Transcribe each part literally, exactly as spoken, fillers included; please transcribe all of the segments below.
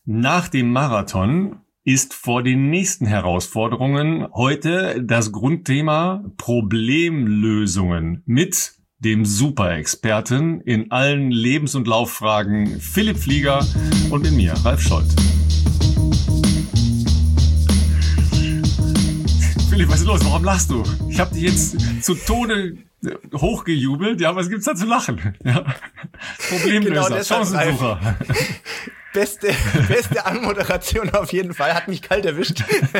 Nach dem Marathon ist vor den nächsten Herausforderungen heute das Grundthema Problemlösungen mit dem Superexperten in allen Lebens- und Lauffragen Philipp Flieger und mit mir, Ralf Scholz. Philipp, was ist los? Warum lachst du? Ich habe dich jetzt zu Tode hochgejubelt. Ja, was gibt's da zu lachen? Ja. Problemlöser, genau, Chancensucher. Beste, beste Anmoderation auf jeden Fall. Hat mich kalt erwischt.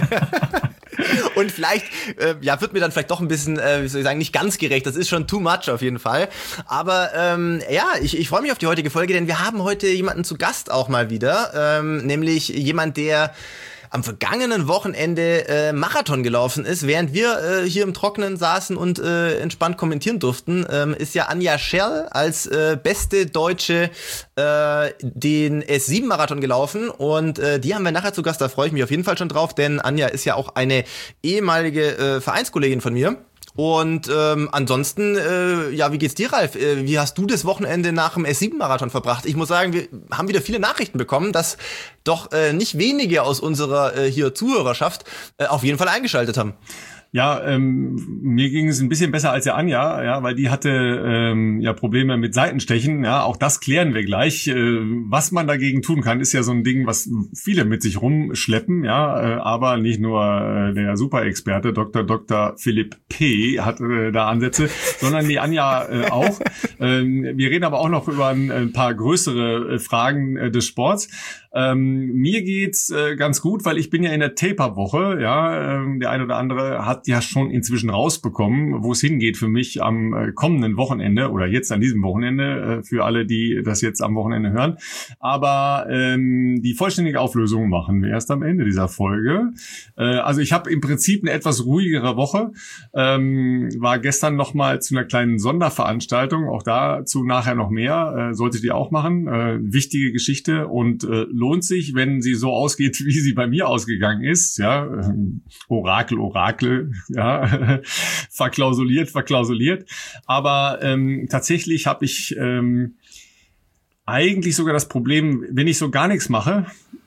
Und vielleicht, äh, ja, wird mir dann vielleicht doch ein bisschen, äh, wie soll ich sagen, nicht ganz gerecht. Das ist schon too much auf jeden Fall. Aber ähm, ja, ich, ich freue mich auf die heutige Folge, denn wir haben heute jemanden zu Gast auch mal wieder. Ähm, nämlich jemand, der am vergangenen Wochenende äh, Marathon gelaufen ist, während wir äh, hier im Trockenen saßen und äh, entspannt kommentieren durften, ähm, ist ja Anja Scherl als äh, beste Deutsche äh, den S sieben Marathon gelaufen und äh, die haben wir nachher zu Gast, da freue ich mich auf jeden Fall schon drauf, denn Anja ist ja auch eine ehemalige äh, Vereinskollegin von mir. Und ähm, ansonsten, äh, ja, wie geht's dir, Ralf? Äh, wie hast du das Wochenende nach dem S sieben Marathon verbracht? Ich muss sagen, wir haben wieder viele Nachrichten bekommen, dass doch äh, nicht wenige aus unserer äh, hier Zuhörerschaft äh, auf jeden Fall eingeschaltet haben. Ja, ähm, mir ging es ein bisschen besser als der Anja, ja, weil die hatte ähm, ja Probleme mit Seitenstechen. Ja, auch das klären wir gleich. Äh, was man dagegen tun kann, ist ja so ein Ding, was viele mit sich rumschleppen. Ja, äh, aber nicht nur äh, der Superexperte Doktor Doktor Philipp P. hat äh, da Ansätze, sondern die Anja äh, auch. Ähm, wir reden aber auch noch über ein, ein paar größere äh, Fragen äh, des Sports. Ähm, mir geht's äh, ganz gut, weil ich bin ja in der Taper-Woche. Ja, ähm, der eine oder andere hat ja schon inzwischen rausbekommen, wo es hingeht für mich am äh, kommenden Wochenende oder jetzt an diesem Wochenende, äh, für alle, die das jetzt am Wochenende hören. Aber ähm, die vollständige Auflösung machen wir erst am Ende dieser Folge. Äh, also ich habe im Prinzip eine etwas ruhigere Woche. Ähm, war gestern noch mal zu einer kleinen Sonderveranstaltung, auch dazu nachher noch mehr. Äh, solltet ihr auch machen. Äh, wichtige Geschichte und äh, lohnt sich, wenn sie so ausgeht, wie sie bei mir ausgegangen ist. Ja, ähm, Orakel, Orakel. Ja, verklausuliert, verklausuliert. Aber ähm, tatsächlich habe ich ähm, eigentlich sogar das Problem, wenn ich so gar nichts mache,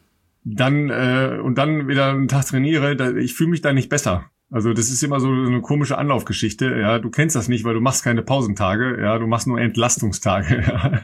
dann äh, und dann wieder einen Tag trainiere, da, ich fühle mich da nicht besser. Also das ist immer so eine komische Anlaufgeschichte. Ja, du kennst das nicht, weil du machst keine Pausentage. Ja, du machst nur Entlastungstage.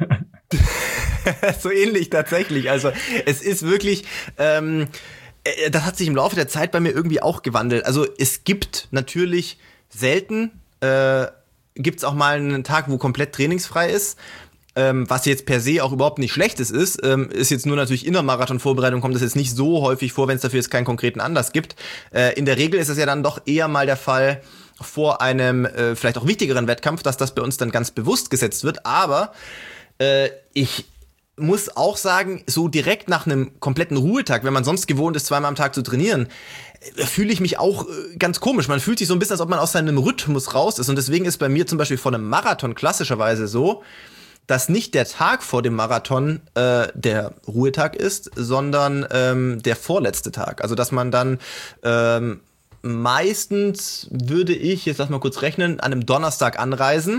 Ja. So ähnlich tatsächlich. Also es ist wirklich ähm, das hat sich im Laufe der Zeit bei mir irgendwie auch gewandelt. Also es gibt natürlich selten, äh, gibt es auch mal einen Tag, wo komplett trainingsfrei ist, ähm, was jetzt per se auch überhaupt nicht Schlechtes ist. Ähm, ist jetzt nur natürlich in der Marathonvorbereitung, kommt das jetzt nicht so häufig vor, wenn es dafür jetzt keinen konkreten Anlass gibt. Äh, in der Regel ist es ja dann doch eher mal der Fall vor einem äh, vielleicht auch wichtigeren Wettkampf, dass das bei uns dann ganz bewusst gesetzt wird. Aber äh, ich muss auch sagen, so direkt nach einem kompletten Ruhetag, wenn man sonst gewohnt ist, zweimal am Tag zu trainieren, fühle ich mich auch ganz komisch. Man fühlt sich so ein bisschen, als ob man aus seinem Rhythmus raus ist. Und deswegen ist bei mir zum Beispiel vor einem Marathon klassischerweise so, dass nicht der Tag vor dem Marathon äh, der Ruhetag ist, sondern ähm, der vorletzte Tag. Also dass man dann ähm, meistens, würde ich, jetzt lass mal kurz rechnen, an einem Donnerstag anreisen.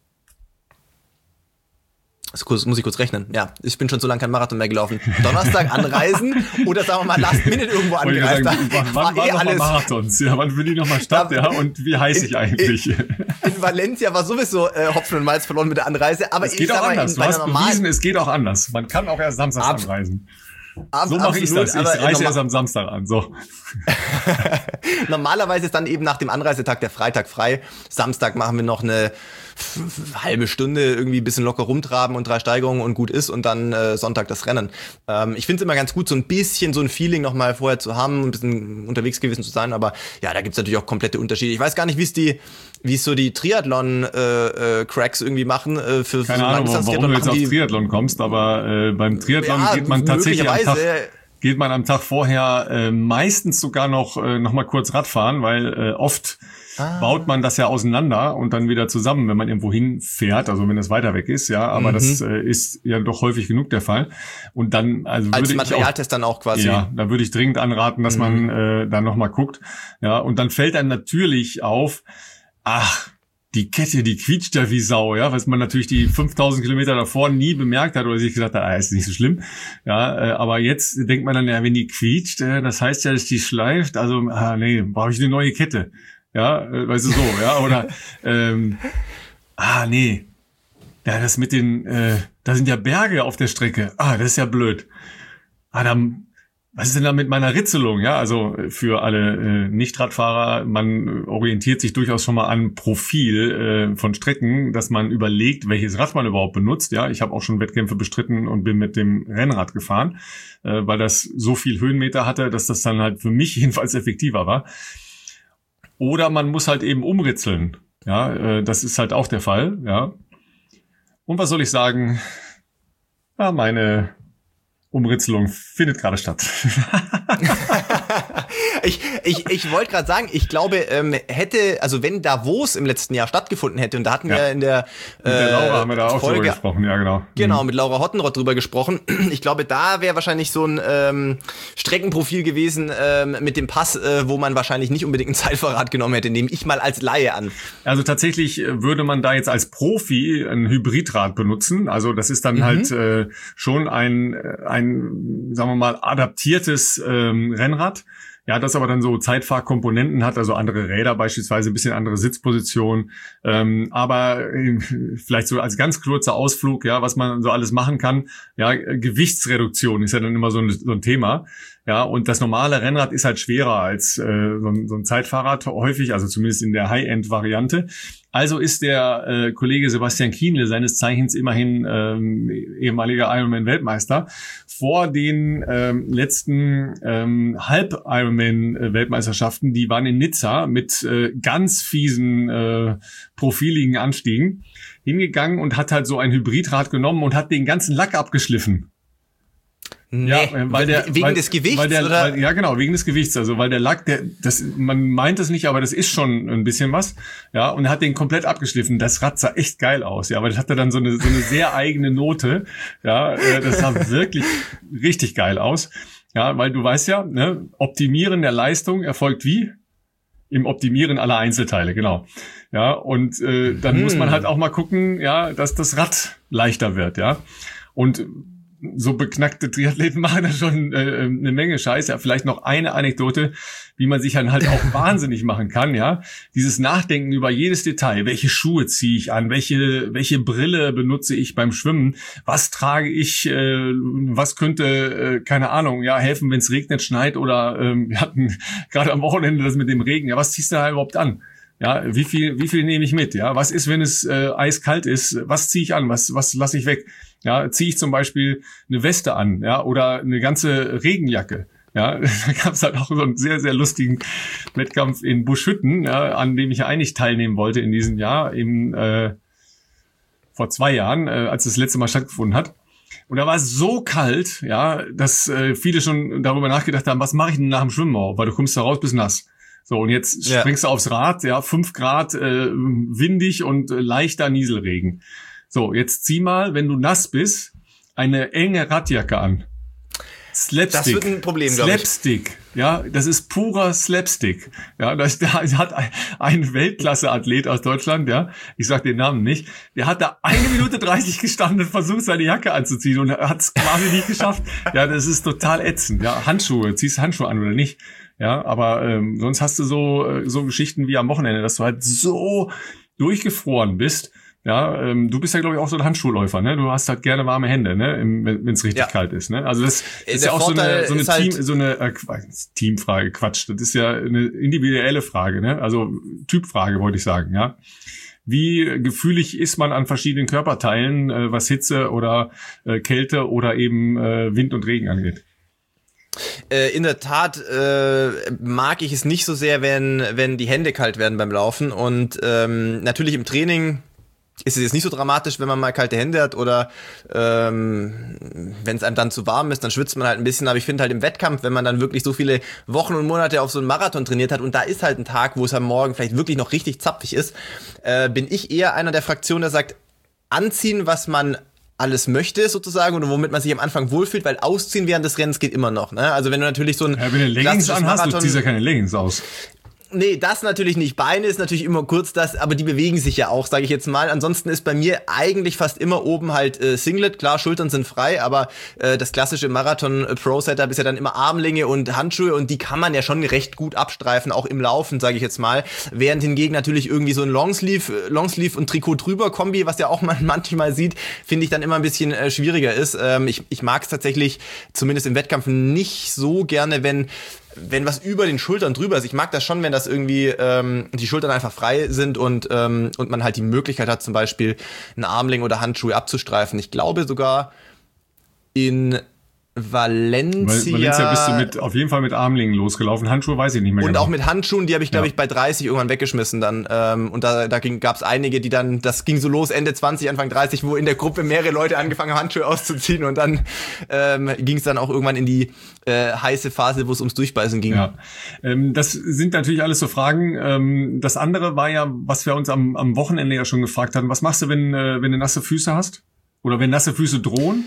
Das muss ich kurz rechnen. Ja, ich bin schon so lange kein Marathon mehr gelaufen. Donnerstag anreisen oder sagen wir mal Last Minute irgendwo angereist. Sagen, wann war, war eh noch mal Marathons? Ja, wann will die noch mal Stadt? Ja, und wie heiß ich eigentlich? In, in Valencia war sowieso äh, Hopfen und Malz verloren mit der Anreise. Aber es geht ich auch mal, anders. In, du hast bewiesen, es geht auch anders. Man kann auch erst samstags Ab, anreisen. Ab, so mache ich das. Ich reise erst am Samstag an. So. Normalerweise ist dann eben nach dem Anreisetag der Freitag frei. Samstag machen wir noch eine halbe Stunde irgendwie ein bisschen locker rumtraben und drei Steigerungen und gut ist und dann äh, Sonntag das Rennen. Ähm, ich finde es immer ganz gut, so ein bisschen so ein Feeling nochmal vorher zu haben, ein bisschen unterwegs gewesen zu sein, aber ja, da gibt's natürlich auch komplette Unterschiede. Ich weiß gar nicht, wie es die, wie es so die Triathlon-Cracks äh, äh, irgendwie machen. Äh, für, Keine für Ahnung, warum, warum du jetzt auf Triathlon kommst, aber äh, beim Triathlon ja, geht man tatsächlich am Tag, geht man am Tag vorher äh, meistens sogar noch äh, noch mal kurz Radfahren, weil äh, oft Ah. baut man das ja auseinander und dann wieder zusammen, wenn man irgendwo hinfährt, also wenn es weiter weg ist, ja, aber mhm. das äh, ist ja doch häufig genug der Fall. Und dann, also als würde Materialtest ich auch, dann auch quasi. Ja, da würde ich dringend anraten, dass mhm. man äh, da nochmal guckt. Ja, und dann fällt einem natürlich auf, ach, die Kette, die quietscht ja wie Sau, ja, was man natürlich die fünftausend Kilometer davor nie bemerkt hat oder sich gesagt hat, ah, ist nicht so schlimm, ja, äh, aber jetzt denkt man dann, ja, wenn die quietscht, äh, das heißt ja, dass die schleift, also, ah, nee, brauche ich eine neue Kette, ja, äh, weißt du, so, ja, oder, ähm, ah, nee, ja, das mit den, äh, da sind ja Berge auf der Strecke, ah, das ist ja blöd, ah, dann, was ist denn da mit meiner Ritzelung? Ja, also für alle äh, Nicht-Radfahrer, man orientiert sich durchaus schon mal an Profil äh, von Strecken, dass man überlegt, welches Rad man überhaupt benutzt. Ja, ich habe auch schon Wettkämpfe bestritten und bin mit dem Rennrad gefahren, äh, weil das so viel Höhenmeter hatte, dass das dann halt für mich jedenfalls effektiver war. Oder man muss halt eben umritzeln. Ja, äh, das ist halt auch der Fall. Ja. Und was soll ich sagen? Ja, meine Umritzelung findet gerade statt. ich ich, ich wollte gerade sagen, ich glaube, ähm, hätte, also wenn Davos im letzten Jahr stattgefunden hätte, und da hatten ja. wir in der, äh, mit der Laura haben wir da auch Folge, drüber gesprochen, ja genau. Genau, mhm. mit Laura Hottenrott drüber gesprochen. Ich glaube, da wäre wahrscheinlich so ein ähm, Streckenprofil gewesen ähm, mit dem Pass, äh, wo man wahrscheinlich nicht unbedingt ein Zeitfahrrad genommen hätte, nehme ich mal als Laie an. Also tatsächlich würde man da jetzt als Profi ein Hybridrad benutzen. Also das ist dann mhm. halt äh, schon ein, ein ein, sagen wir mal, adaptiertes ähm, Rennrad. Ja, das aber dann so Zeitfahrkomponenten hat, also andere Räder beispielsweise, ein bisschen andere Sitzposition. Ähm, aber äh, vielleicht so als ganz kurzer Ausflug, ja, was man so alles machen kann. Ja, Gewichtsreduktion ist ja dann immer so ein, so ein Thema. Ja, und das normale Rennrad ist halt schwerer als äh, so, ein, so ein Zeitfahrrad häufig, also zumindest in der High-End-Variante. Also ist der äh, Kollege Sebastian Kienle, seines Zeichens immerhin ähm, ehemaliger Ironman-Weltmeister, vor den ähm, letzten ähm, Halb-Ironman-Weltmeisterschaften, die waren in Nizza mit äh, ganz fiesen, äh, profiligen Anstiegen, hingegangen und hat halt so ein Hybridrad genommen und hat den ganzen Lack abgeschliffen. Nee, ja, weil der, wegen weil, des Gewichts, weil der, oder? Weil, ja, genau, wegen des Gewichts. Also, weil der Lack, der, das, man meint es nicht, aber das ist schon ein bisschen was. Ja, und er hat den komplett abgeschliffen. Das Rad sah echt geil aus. Ja, aber das hatte dann so eine, so eine sehr eigene Note. Ja, das sah wirklich richtig geil aus. Ja, weil du weißt ja, ne, Optimieren der Leistung erfolgt wie? Im Optimieren aller Einzelteile, genau. Ja, und, äh, dann hm. muss man halt auch mal gucken, ja, dass das Rad leichter wird, ja. Und, so beknackte Triathleten machen da schon äh, eine Menge Scheiß. Ja, vielleicht noch eine Anekdote, wie man sich dann halt auch wahnsinnig machen kann, ja. Dieses Nachdenken über jedes Detail. Welche Schuhe ziehe ich an? Welche welche Brille benutze ich beim Schwimmen? Was trage ich? Äh, was könnte, äh, keine Ahnung, ja, helfen, wenn es regnet, schneit oder ähm, wir hatten gerade am Wochenende das mit dem Regen. Ja, was ziehst du da überhaupt an? Ja, wie viel, wie viel nehme ich mit? Ja, was ist, wenn es äh, eiskalt ist? Was ziehe ich an? Was, was lasse ich weg? Ja, ziehe ich zum Beispiel eine Weste an, ja, oder eine ganze Regenjacke. Ja, da gab es halt auch so einen sehr, sehr lustigen Wettkampf in Buschhütten, ja, an dem ich ja eigentlich teilnehmen wollte in diesem Jahr, im, äh, vor zwei Jahren, äh, als das letzte Mal stattgefunden hat. Und da war es so kalt, ja, dass äh, viele schon darüber nachgedacht haben, was mache ich denn nach dem Schwimmen auch? Weil du kommst da raus, bist nass. So, und jetzt ja. springst du aufs Rad, ja, fünf Grad, äh, windig und äh, leichter Nieselregen. So, jetzt zieh mal, wenn du nass bist, eine enge Radjacke an. Slapstick. Das wird ein Problem, glaube ich. Slapstick, ja, das ist purer Slapstick. Ja, das, da hat ein, ein Weltklasse-Athlet aus Deutschland, ja, ich sag den Namen nicht, der hat da eine Minute dreißig gestanden und versucht, seine Jacke anzuziehen und hat es quasi nicht geschafft. Ja, das ist total ätzend. Ja, Handschuhe, ziehst du Handschuhe an oder nicht? Ja, aber ähm, sonst hast du so so Geschichten wie am Wochenende, dass du halt so durchgefroren bist. Ja, ähm, du bist ja, glaube ich, auch so ein Handschuhläufer, ne? Du hast halt gerne warme Hände, ne? Wenn es richtig ja. kalt ist, ne? Also das ist Der ja auch Vorteil so eine, so eine Team, halt so eine äh, Teamfrage, Quatsch. Das ist ja eine individuelle Frage, ne? Also Typfrage, wollte ich sagen, ja. Wie gefühlig ist man an verschiedenen Körperteilen, äh, was Hitze oder äh, Kälte oder eben äh, Wind und Regen angeht? Äh, in der Tat äh, mag ich es nicht so sehr, wenn wenn die Hände kalt werden beim Laufen. Und ähm, natürlich im Training ist es jetzt nicht so dramatisch, wenn man mal kalte Hände hat oder ähm, wenn es einem dann zu warm ist, dann schwitzt man halt ein bisschen. Aber ich finde halt im Wettkampf, wenn man dann wirklich so viele Wochen und Monate auf so einen Marathon trainiert hat und da ist halt ein Tag, wo es am Morgen vielleicht wirklich noch richtig zapfig ist, äh, bin ich eher einer der Fraktion, der sagt, anziehen, was man alles möchte sozusagen und womit man sich am Anfang wohlfühlt, weil ausziehen während des Rennens geht immer noch. Ne? Also wenn du natürlich so ein ja, wenn du Leggings anhast, du ziehst ja keine Leggings aus. Nee, das natürlich nicht. Beine ist natürlich immer kurz das, aber die bewegen sich ja auch, sage ich jetzt mal. Ansonsten ist bei mir eigentlich fast immer oben halt äh, Singlet. Klar, Schultern sind frei, aber äh, das klassische Marathon-Pro-Setup ist ja dann immer Armlänge und Handschuhe und die kann man ja schon recht gut abstreifen, auch im Laufen, sage ich jetzt mal. Während hingegen natürlich irgendwie so ein Longsleeve, Longsleeve und Trikot drüber Kombi, was ja auch man manchmal sieht, finde ich dann immer ein bisschen äh, schwieriger ist. Ähm, ich ich mag es tatsächlich, zumindest im Wettkampf, nicht so gerne, wenn wenn was über den Schultern drüber ist. Ich mag das schon, wenn das irgendwie ähm, die Schultern einfach frei sind und ähm, und man halt die Möglichkeit hat, zum Beispiel einen Armling oder Handschuhe abzustreifen. Ich glaube sogar in Valencia. Valencia bist du mit, auf jeden Fall mit Armlingen losgelaufen. Handschuhe weiß ich nicht mehr und genau. auch mit Handschuhen, die habe ich, glaube Ja. ich, bei dreißig irgendwann weggeschmissen dann. Ähm, und da, da gab es einige, die dann, das ging so los Ende zwanzig, Anfang dreißig, wo in der Gruppe mehrere Leute angefangen haben, Handschuhe auszuziehen. Und dann ähm, ging es dann auch irgendwann in die äh, heiße Phase, wo es ums Durchbeißen ging. Ja, ähm, das sind natürlich alles so Fragen. Ähm, das andere war ja, was wir uns am, am Wochenende ja schon gefragt hatten. Was machst du, wenn, äh, wenn du nasse Füße hast? Oder wenn nasse Füße drohen?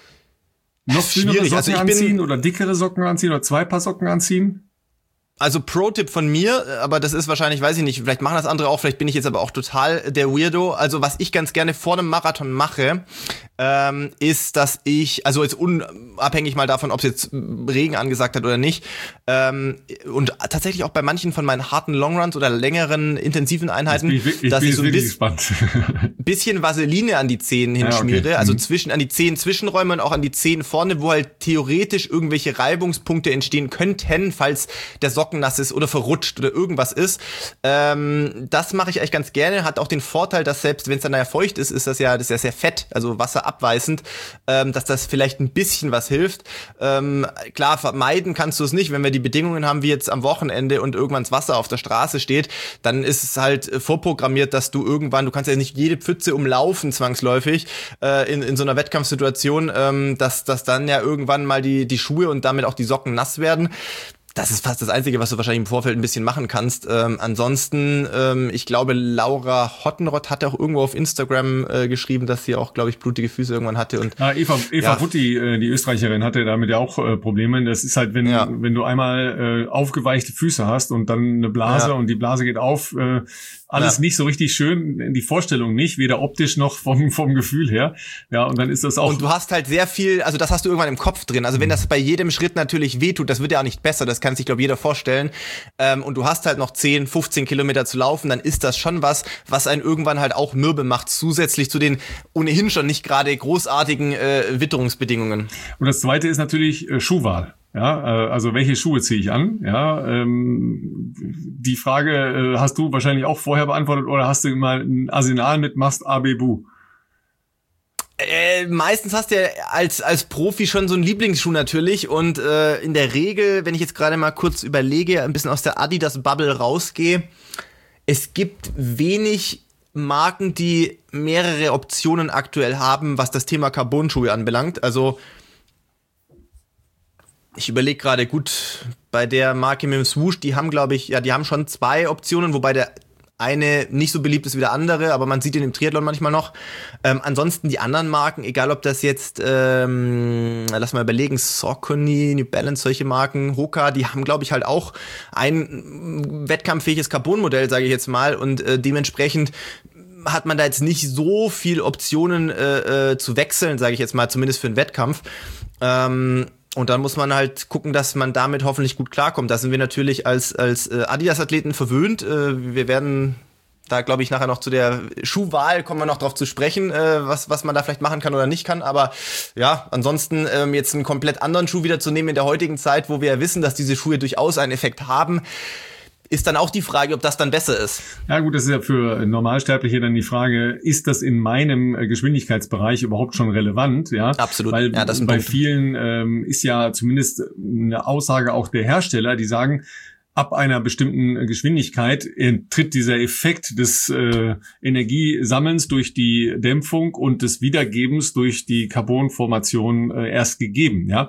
Noch dünnere Schwierig. Socken Also ich anziehen bin- oder dickere Socken anziehen oder zwei Paar Socken anziehen? Also Pro-Tipp von mir, aber das ist wahrscheinlich, weiß ich nicht, vielleicht machen das andere auch, vielleicht bin ich jetzt aber auch total der Weirdo. Also was ich ganz gerne vor einem Marathon mache, ähm, ist, dass ich, also jetzt unabhängig mal davon, ob es jetzt Regen angesagt hat oder nicht, ähm, und tatsächlich auch bei manchen von meinen harten Longruns oder längeren intensiven Einheiten, Jetzt bin ich, ich dass bin ich jetzt so ein wirklich bisschen gespannt. bisschen Vaseline an die Zehen Ja, okay. hinschmiere, also Mhm. zwischen an die Zehen Zwischenräume und auch an die Zehen vorne, wo halt theoretisch irgendwelche Reibungspunkte entstehen könnten, falls der Socken nass ist oder verrutscht oder irgendwas ist. Ähm, das mache ich eigentlich ganz gerne, hat auch den Vorteil, dass selbst wenn es dann ja feucht ist, ist das ja, das ist ja sehr fett, also wasserabweisend, ähm, dass das vielleicht ein bisschen was hilft. Ähm, klar, vermeiden kannst du es nicht, wenn wir die Bedingungen haben wie jetzt am Wochenende und irgendwann das Wasser auf der Straße steht, dann ist es halt äh, vorprogrammiert, dass du irgendwann, du kannst ja nicht jede Pfütze umlaufen zwangsläufig äh, in, in so einer Wettkampfsituation, ähm, dass, dass dann ja irgendwann mal die, die Schuhe und damit auch die Socken nass werden. Das ist fast das Einzige, was du wahrscheinlich im Vorfeld ein bisschen machen kannst. Ähm, ansonsten, ähm, ich glaube, Laura Hottenrott hat auch irgendwo auf Instagram äh, geschrieben, dass sie auch, glaube ich, blutige Füße irgendwann hatte. Und Ja, Eva, Eva Ja. Wutti, äh, die Österreicherin, hatte damit ja auch äh, Probleme. Das ist halt, wenn, Ja. wenn du einmal äh, aufgeweichte Füße hast und dann eine Blase Ja. und die Blase geht auf, äh, alles Ja. nicht so richtig schön, die Vorstellung nicht, weder optisch noch vom, vom Gefühl her. Ja, und dann ist das auch... Und du hast halt sehr viel, also das hast du irgendwann im Kopf drin. Also wenn das bei jedem Schritt natürlich wehtut, das wird ja auch nicht besser, das kann sich, glaube ich, jeder vorstellen. Ähm, und du hast halt noch zehn, fünfzehn Kilometer zu laufen, dann ist das schon was, was einen irgendwann halt auch mürbe macht, zusätzlich zu den ohnehin schon nicht gerade großartigen äh, Witterungsbedingungen. Und das Zweite ist natürlich äh, Schuhwahl. Ja, äh, also welche Schuhe ziehe ich an? Ja, ähm, die Frage äh, hast du wahrscheinlich auch vorher beantwortet oder hast du mal ein Arsenal mit, machst A B Bu? Äh, meistens hast du ja als als Profi schon so einen Lieblingsschuh natürlich und äh, in der Regel, wenn ich jetzt gerade mal kurz überlege, ein bisschen aus der Adidas Bubble rausgehe, es gibt wenig Marken, die mehrere Optionen aktuell haben, was das Thema Carbon-Schuhe anbelangt. Also ich überlege gerade, gut, bei der Marke mit dem Swoosh, die haben, glaube ich, ja, die haben schon zwei Optionen, wobei der eine nicht so beliebt ist wie der andere, aber man sieht ihn im Triathlon manchmal noch. Ähm, ansonsten die anderen Marken, egal ob das jetzt, ähm, lass mal überlegen, Saucony, New Balance, solche Marken, Hoka, die haben, glaube ich, halt auch ein wettkampffähiges Carbon-Modell, sage ich jetzt mal, und äh, dementsprechend hat man da jetzt nicht so viel Optionen äh, äh, zu wechseln, sage ich jetzt mal, zumindest für einen Wettkampf. Ähm, Und dann muss man halt gucken, dass man damit hoffentlich gut klarkommt. Da sind wir natürlich als als äh, Adidas-Athleten verwöhnt. Äh, wir werden da, glaube ich, nachher noch zu der Schuhwahl kommen wir noch drauf zu sprechen, äh, was was man da vielleicht machen kann oder nicht kann. Aber ja, ansonsten ähm, jetzt einen komplett anderen Schuh wieder zu nehmen in der heutigen Zeit, wo wir ja wissen, dass diese Schuhe durchaus einen Effekt haben, ist dann auch die Frage, ob das dann besser ist. Ja gut, das ist ja für Normalsterbliche dann die Frage, ist das in meinem äh, Geschwindigkeitsbereich überhaupt schon relevant? Ja, Absolut. Weil Ja, das ist ein bei Punkt. vielen ähm, ist ja zumindest eine Aussage auch der Hersteller, die sagen, ab einer bestimmten Geschwindigkeit äh, tritt dieser Effekt des äh, Energiesammelns durch die Dämpfung und des Wiedergebens durch die Carbonformation äh, erst gegeben. Ja.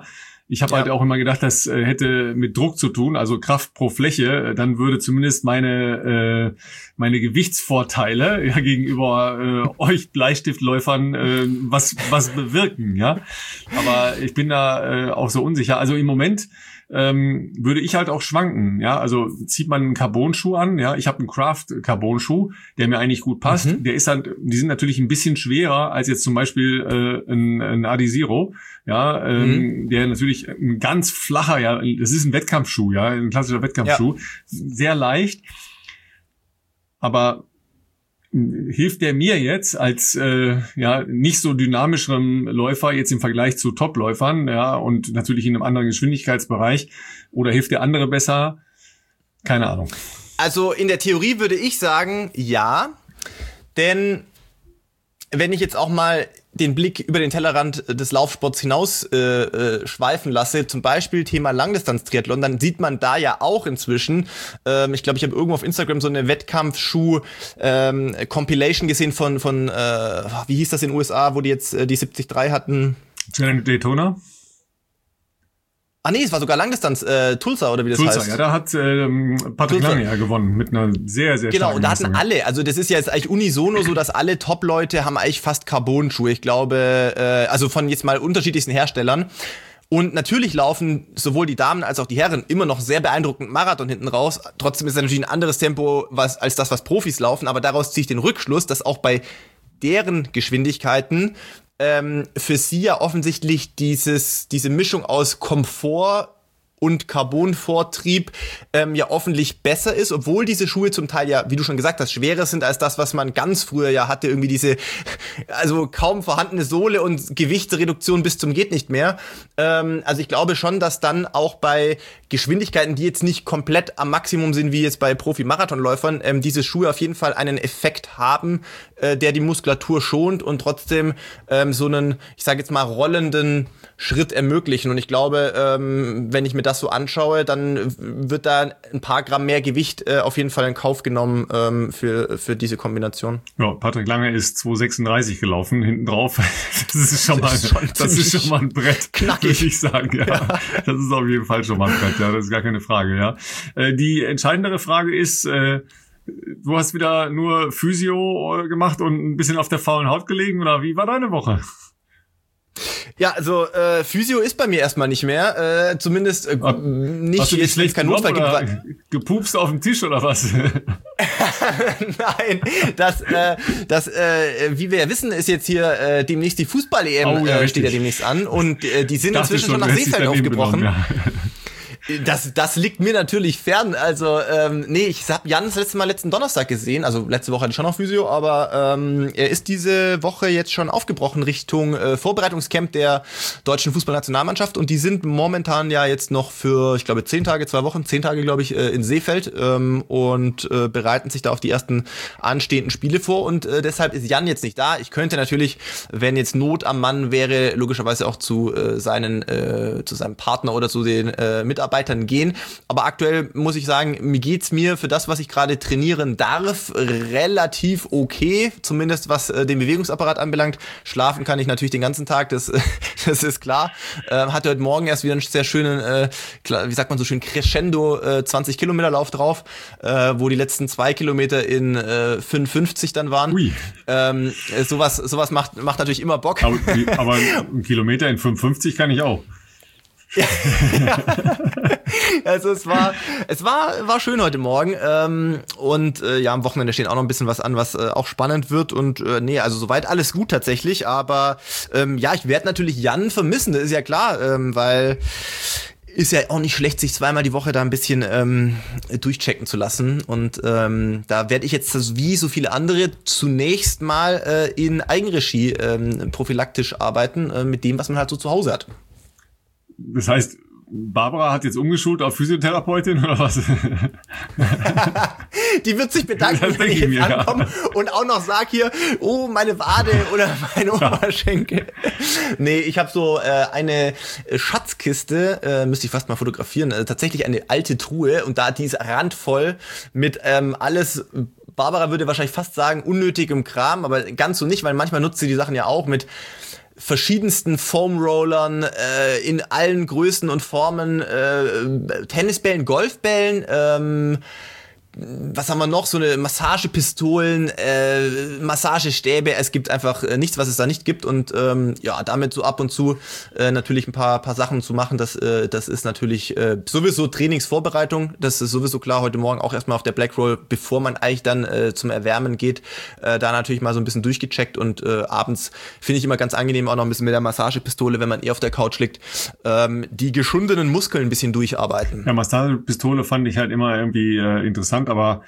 Ich habe Ja. halt auch immer gedacht, das äh, hätte mit Druck zu tun, also Kraft pro Fläche. Dann würde zumindest meine äh, meine Gewichtsvorteile ja, gegenüber äh, euch Bleistiftläufern äh, was was bewirken. Ja, aber ich bin da äh, auch so unsicher. Also im Moment ähm, würde ich halt auch schwanken. Ja, also zieht man einen Carbon-Schuh an. Ja, ich habe einen Craft-Carbon-Schuh, der mir eigentlich gut passt. Mhm. Der ist halt, die sind natürlich ein bisschen schwerer als jetzt zum Beispiel äh, ein, ein Adizero. Ja, ähm, mhm. der natürlich ein ganz flacher, ja, das ist ein Wettkampfschuh, ja, ein klassischer Wettkampfschuh, ja. Sehr leicht, aber hilft der mir jetzt als äh, ja nicht so dynamischem Läufer jetzt im Vergleich zu Topläufern, ja, und natürlich in einem anderen Geschwindigkeitsbereich, oder hilft der andere besser? Keine Ahnung. Also in der Theorie würde ich sagen, ja, denn wenn ich jetzt auch mal den Blick über den Tellerrand des Laufsports hinaus äh, äh, schweifen lasse, zum Beispiel Thema Langdistanz-Triathlon, dann sieht man da ja auch inzwischen, ähm, ich glaube, ich habe irgendwo auf Instagram so eine Wettkampfschuh-Compilation ähm, gesehen von, von äh, wie hieß das in den U S A, wo die jetzt äh, die siebzig drei hatten? Daytona? Ah nee, es war sogar Langdistanz, äh, Tulsa oder wie das Tulsa, heißt. ja, da hat ähm, Patrick Lange ja gewonnen mit einer sehr, sehr Genau, starken und da hatten Leistung. alle, also das ist ja jetzt eigentlich unisono so, dass alle Top-Leute haben eigentlich fast Carbon-Schuhe. Ich glaube, äh, also von jetzt mal unterschiedlichsten Herstellern. Und natürlich laufen sowohl die Damen als auch die Herren immer noch sehr beeindruckend Marathon hinten raus. Trotzdem ist es natürlich ein anderes Tempo was, als das, was Profis laufen. Aber daraus ziehe ich den Rückschluss, dass auch bei deren Geschwindigkeiten ähm, für sie ja offensichtlich dieses diese Mischung aus Komfort und Carbonvortrieb ähm, ja offentlich besser ist, obwohl diese Schuhe zum Teil ja, wie du schon gesagt hast, schwerer sind als das, was man ganz früher ja hatte, irgendwie diese, also kaum vorhandene Sohle und Gewichtsreduktion bis zum geht nicht mehr. Ähm, also ich glaube schon, dass dann auch bei Geschwindigkeiten, die jetzt nicht komplett am Maximum sind, wie jetzt bei Profi-Marathonläufern, ähm, diese Schuhe auf jeden Fall einen Effekt haben, äh, der die Muskulatur schont und trotzdem ähm, so einen, ich sage jetzt mal, rollenden Schritt ermöglichen. Und ich glaube, ähm, wenn ich mir das so anschaue, dann wird da ein paar Gramm mehr Gewicht äh, auf jeden Fall in Kauf genommen ähm, für für diese Kombination. Ja, Patrick Lange ist zwei sechsunddreißig gelaufen, hinten drauf. Das ist schon mal, das ist schon, das ist schon mal ein Brett, knackig, würde ich sagen. Ja. Ja, das ist auf jeden Fall schon mal ein Brett. Ja, das ist gar keine Frage. Ja, äh, die entscheidendere Frage ist, äh, du hast wieder nur Physio gemacht und ein bisschen auf der faulen Haut gelegen, oder wie war deine Woche? Ja, also äh, Physio ist bei mir erstmal nicht mehr, äh, zumindest äh, Hast nicht, hast du jetzt, wenn es keinen Notfall gibt. Weil gepupst auf dem Tisch oder was? Nein, das, äh, das äh, wie wir ja wissen, ist jetzt hier äh, demnächst die Fußball-E M, oh, ja, äh, steht ja demnächst an und äh, die sind inzwischen schon nach Seefeld aufgebrochen. Ja. Das, das liegt mir natürlich fern. Also, ähm, nee, ich hab Jan das letzte Mal letzten Donnerstag gesehen. Also letzte Woche hatte ich schon noch Physio, aber ähm, er ist diese Woche jetzt schon aufgebrochen Richtung äh, Vorbereitungscamp der deutschen Fußballnationalmannschaft. Und die sind momentan ja jetzt noch für, ich glaube, zehn Tage, zwei Wochen, zehn Tage, glaube ich, äh, in Seefeld ähm, und äh, bereiten sich da auf die ersten anstehenden Spiele vor. Und äh, deshalb ist Jan jetzt nicht da. Ich könnte natürlich, wenn jetzt Not am Mann wäre, logischerweise auch zu äh, seinen, äh, zu seinem Partner oder zu den äh, Mitarbeitern gehen. Aber aktuell muss ich sagen, mir geht's mir für das, was ich gerade trainieren darf, relativ okay. Zumindest was äh, den Bewegungsapparat anbelangt. Schlafen kann ich natürlich den ganzen Tag, das, das ist klar. Ähm, hatte heute Morgen erst wieder einen sehr schönen, äh, wie sagt man so schön, Crescendo äh, zwanzig Kilometer Lauf drauf, äh, wo die letzten zwei Kilometer in äh, fünfundfünfzig dann waren. Ui. Ähm, sowas, sowas macht, macht natürlich immer Bock. Aber, aber ein Kilometer in fünfundfünfzig kann ich auch. Ja. Also es war, es war, war schön heute Morgen ähm, und äh, ja, am Wochenende steht auch noch ein bisschen was an, was äh, auch spannend wird und äh, nee, also soweit alles gut tatsächlich, aber ähm, ja, ich werde natürlich Jan vermissen, das ist ja klar, ähm, weil ist ja auch nicht schlecht, sich zweimal die Woche da ein bisschen ähm, durchchecken zu lassen. Und ähm, da werde ich jetzt, wie so viele andere, zunächst mal äh, in Eigenregie ähm, prophylaktisch arbeiten, äh, mit dem, was man halt so zu Hause hat. Das heißt, Barbara hat jetzt umgeschult auf Physiotherapeutin oder was? Die wird sich bedanken, das wenn ich jetzt mir, ankomme ja. und auch noch sag hier, oh, meine Wade oder mein Oberschenkel. Nee, ich habe so äh, eine Schatzkiste, äh, müsste ich fast mal fotografieren, äh, tatsächlich eine alte Truhe und da die ist randvoll mit ähm, alles, Barbara würde wahrscheinlich fast sagen, unnötigem Kram, aber ganz so nicht, weil manchmal nutzt sie die Sachen ja auch mit verschiedensten Foam-Rollern, äh, in allen Größen und Formen, äh, Tennisbällen, Golfbällen, ähm, was haben wir noch? So eine Massagepistolen, äh, Massagestäbe. Es gibt einfach äh, nichts, was es da nicht gibt. Und ähm, ja, damit so ab und zu äh, natürlich ein paar paar Sachen zu machen, das äh, das ist natürlich äh, sowieso Trainingsvorbereitung. Das ist sowieso klar. Heute Morgen auch erstmal auf der Blackroll, bevor man eigentlich dann äh, zum Erwärmen geht, äh, da natürlich mal so ein bisschen durchgecheckt. Und äh, abends finde ich immer ganz angenehm auch noch ein bisschen mit der Massagepistole, wenn man eher auf der Couch liegt, ähm, die geschundenen Muskeln ein bisschen durcharbeiten. Ja, Massagepistole fand ich halt immer irgendwie äh, interessant. Aber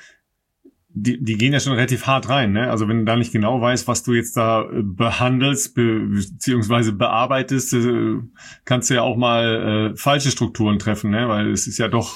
die, die gehen ja schon relativ hart rein, ne? Also wenn du da nicht genau weißt, was du jetzt da behandelst, be, beziehungsweise bearbeitest, äh, kannst du ja auch mal äh, falsche Strukturen treffen, ne? Weil es ist ja doch,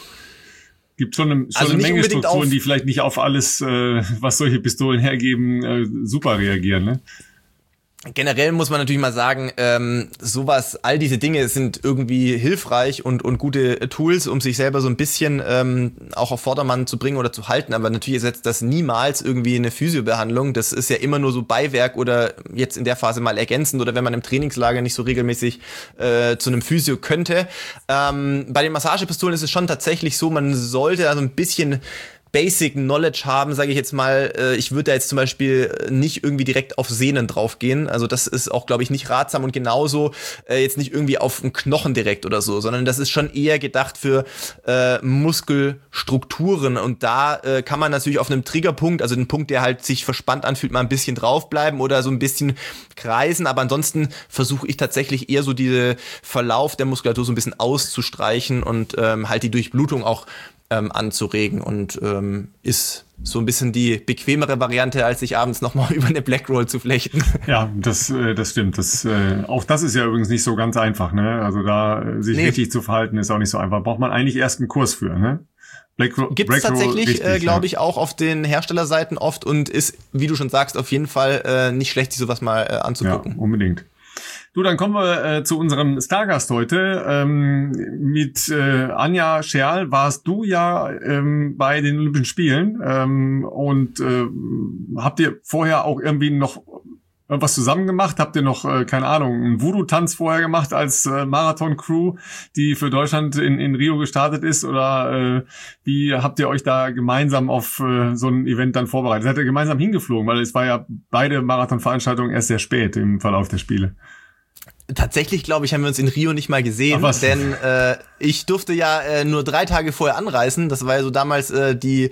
gibt schon eine, schon also eine Menge Strukturen, auf, die vielleicht nicht auf alles, äh, was solche Pistolen hergeben, äh, super reagieren, ne? Generell muss man natürlich mal sagen, ähm, sowas, all diese Dinge sind irgendwie hilfreich und und gute Tools, um sich selber so ein bisschen ähm, auch auf Vordermann zu bringen oder zu halten. Aber natürlich setzt das niemals irgendwie eine Physiobehandlung. Das ist ja immer nur so Beiwerk oder jetzt in der Phase mal ergänzend oder wenn man im Trainingslager nicht so regelmäßig äh, zu einem Physio könnte. Ähm, bei den Massagepistolen ist es schon tatsächlich so, man sollte also ein bisschen Basic Knowledge haben, sage ich jetzt mal. Ich würde da jetzt zum Beispiel nicht irgendwie direkt auf Sehnen draufgehen. Also das ist auch, glaube ich, nicht ratsam und genauso äh, jetzt nicht irgendwie auf einen Knochen direkt oder so, sondern das ist schon eher gedacht für äh, Muskelstrukturen und da äh, kann man natürlich auf einem Triggerpunkt, also den Punkt, der halt sich verspannt anfühlt, mal ein bisschen draufbleiben oder so ein bisschen kreisen, aber ansonsten versuche ich tatsächlich eher so diese Verlauf der Muskulatur so ein bisschen auszustreichen und ähm, halt die Durchblutung auch Ähm, anzuregen und ähm, ist so ein bisschen die bequemere Variante, als sich abends nochmal über eine Blackroll zu flechten. Ja, das äh, das stimmt. Das äh, auch das ist ja übrigens nicht so ganz einfach, ne? Also da äh, sich nee. richtig zu verhalten ist auch nicht so einfach. Braucht man eigentlich erst einen Kurs für, ne? Blackroll gibt es tatsächlich, äh, glaube ich, auch auf den Herstellerseiten oft und ist, wie du schon sagst, auf jeden Fall äh, nicht schlecht, sich sowas mal äh, anzugucken. Ja, unbedingt. Du, dann kommen wir äh, zu unserem Stargast heute. Ähm, mit äh, Anja Scherl warst du ja ähm, bei den Olympischen Spielen ähm, und äh, habt ihr vorher auch irgendwie noch irgendwas zusammen gemacht? Habt ihr noch, äh, keine Ahnung, einen Voodoo-Tanz vorher gemacht als äh, Marathon-Crew, die für Deutschland in, in Rio gestartet ist? Oder äh, wie habt ihr euch da gemeinsam auf äh, so ein Event dann vorbereitet? Seid ihr gemeinsam hingeflogen? Weil es war ja beide Marathon-Veranstaltungen erst sehr spät im Verlauf der Spiele. Tatsächlich, glaube ich, haben wir uns in Rio nicht mal gesehen, Ach, denn äh, ich durfte ja äh, nur drei Tage vorher anreisen. Das war ja so damals äh, die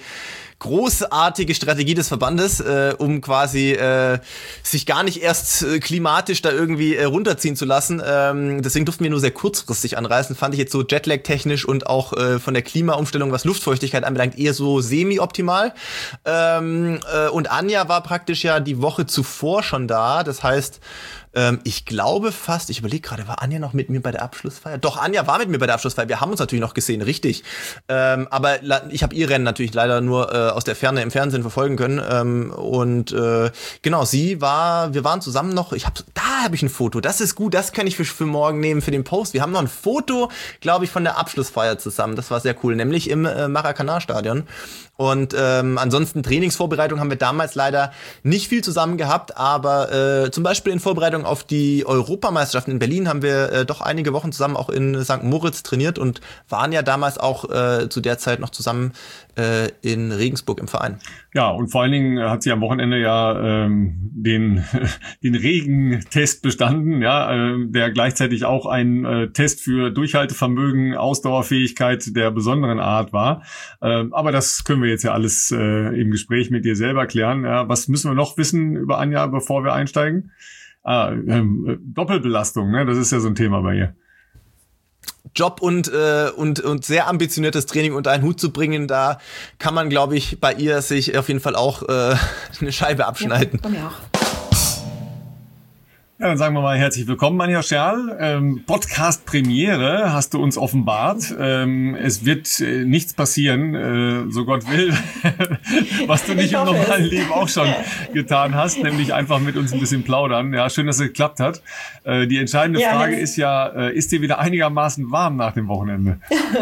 großartige Strategie des Verbandes, äh, um quasi äh, sich gar nicht erst äh, klimatisch da irgendwie äh, runterziehen zu lassen. Ähm, deswegen durften wir nur sehr kurzfristig anreisen. Fand ich jetzt so Jetlag-technisch und auch äh, von der Klimaumstellung, was Luftfeuchtigkeit anbelangt, eher so semi-optimal. Ähm, äh, und Anja war praktisch ja die Woche zuvor schon da. Das heißt, ähm, ich glaube fast, ich überlege gerade, war Anja noch mit mir bei der Abschlussfeier? Doch, Anja war mit mir bei der Abschlussfeier. Wir haben uns natürlich noch gesehen, richtig. Ähm, aber la- ich habe ihr Rennen natürlich leider nur äh, aus der Ferne im Fernsehen verfolgen können. Ähm, und äh, genau, sie war, wir waren zusammen noch, ich hab, da habe ich ein Foto, das ist gut, das kann ich für, für morgen nehmen, für den Post. Wir haben noch ein Foto, glaube ich, von der Abschlussfeier zusammen. Das war sehr cool, nämlich im äh, Maracanã-Stadion. Und ähm, ansonsten Trainingsvorbereitung haben wir damals leider nicht viel zusammen gehabt, aber äh, zum Beispiel in Vorbereitung auf die Europameisterschaften in Berlin haben wir äh, doch einige Wochen zusammen auch in Sankt Moritz trainiert und waren ja damals auch äh, zu der Zeit noch zusammen äh, in Regensburg im Verein. Ja, und vor allen Dingen hat sie am Wochenende ja ähm, den den Regentest bestanden, ja, äh, der gleichzeitig auch ein äh, Test für Durchhaltevermögen, Ausdauerfähigkeit der besonderen Art war. Äh, aber das können wir jetzt ja alles äh, im Gespräch mit dir selber klären. Ja, was müssen wir noch wissen über Anja, bevor wir einsteigen? Ah, ähm, Doppelbelastung, ne? Das ist ja so ein Thema bei ihr. Job und äh, und und sehr ambitioniertes Training unter einen Hut zu bringen, da kann man, glaube ich, bei ihr sich auf jeden Fall auch äh, eine Scheibe abschneiden. Ja, bei mir auch. Ja, dann sagen wir mal herzlich willkommen, Anja Scherl. Ähm, Podcast-Premiere hast du uns offenbart. Ähm, es wird äh, nichts passieren, äh, so Gott will, was du nicht im normalen Leben auch schon getan hast, nämlich einfach mit uns ein bisschen plaudern. Ja, schön, dass es geklappt hat. Äh, die entscheidende ja, Frage ist ja, äh, ist dir wieder einigermaßen warm nach dem Wochenende?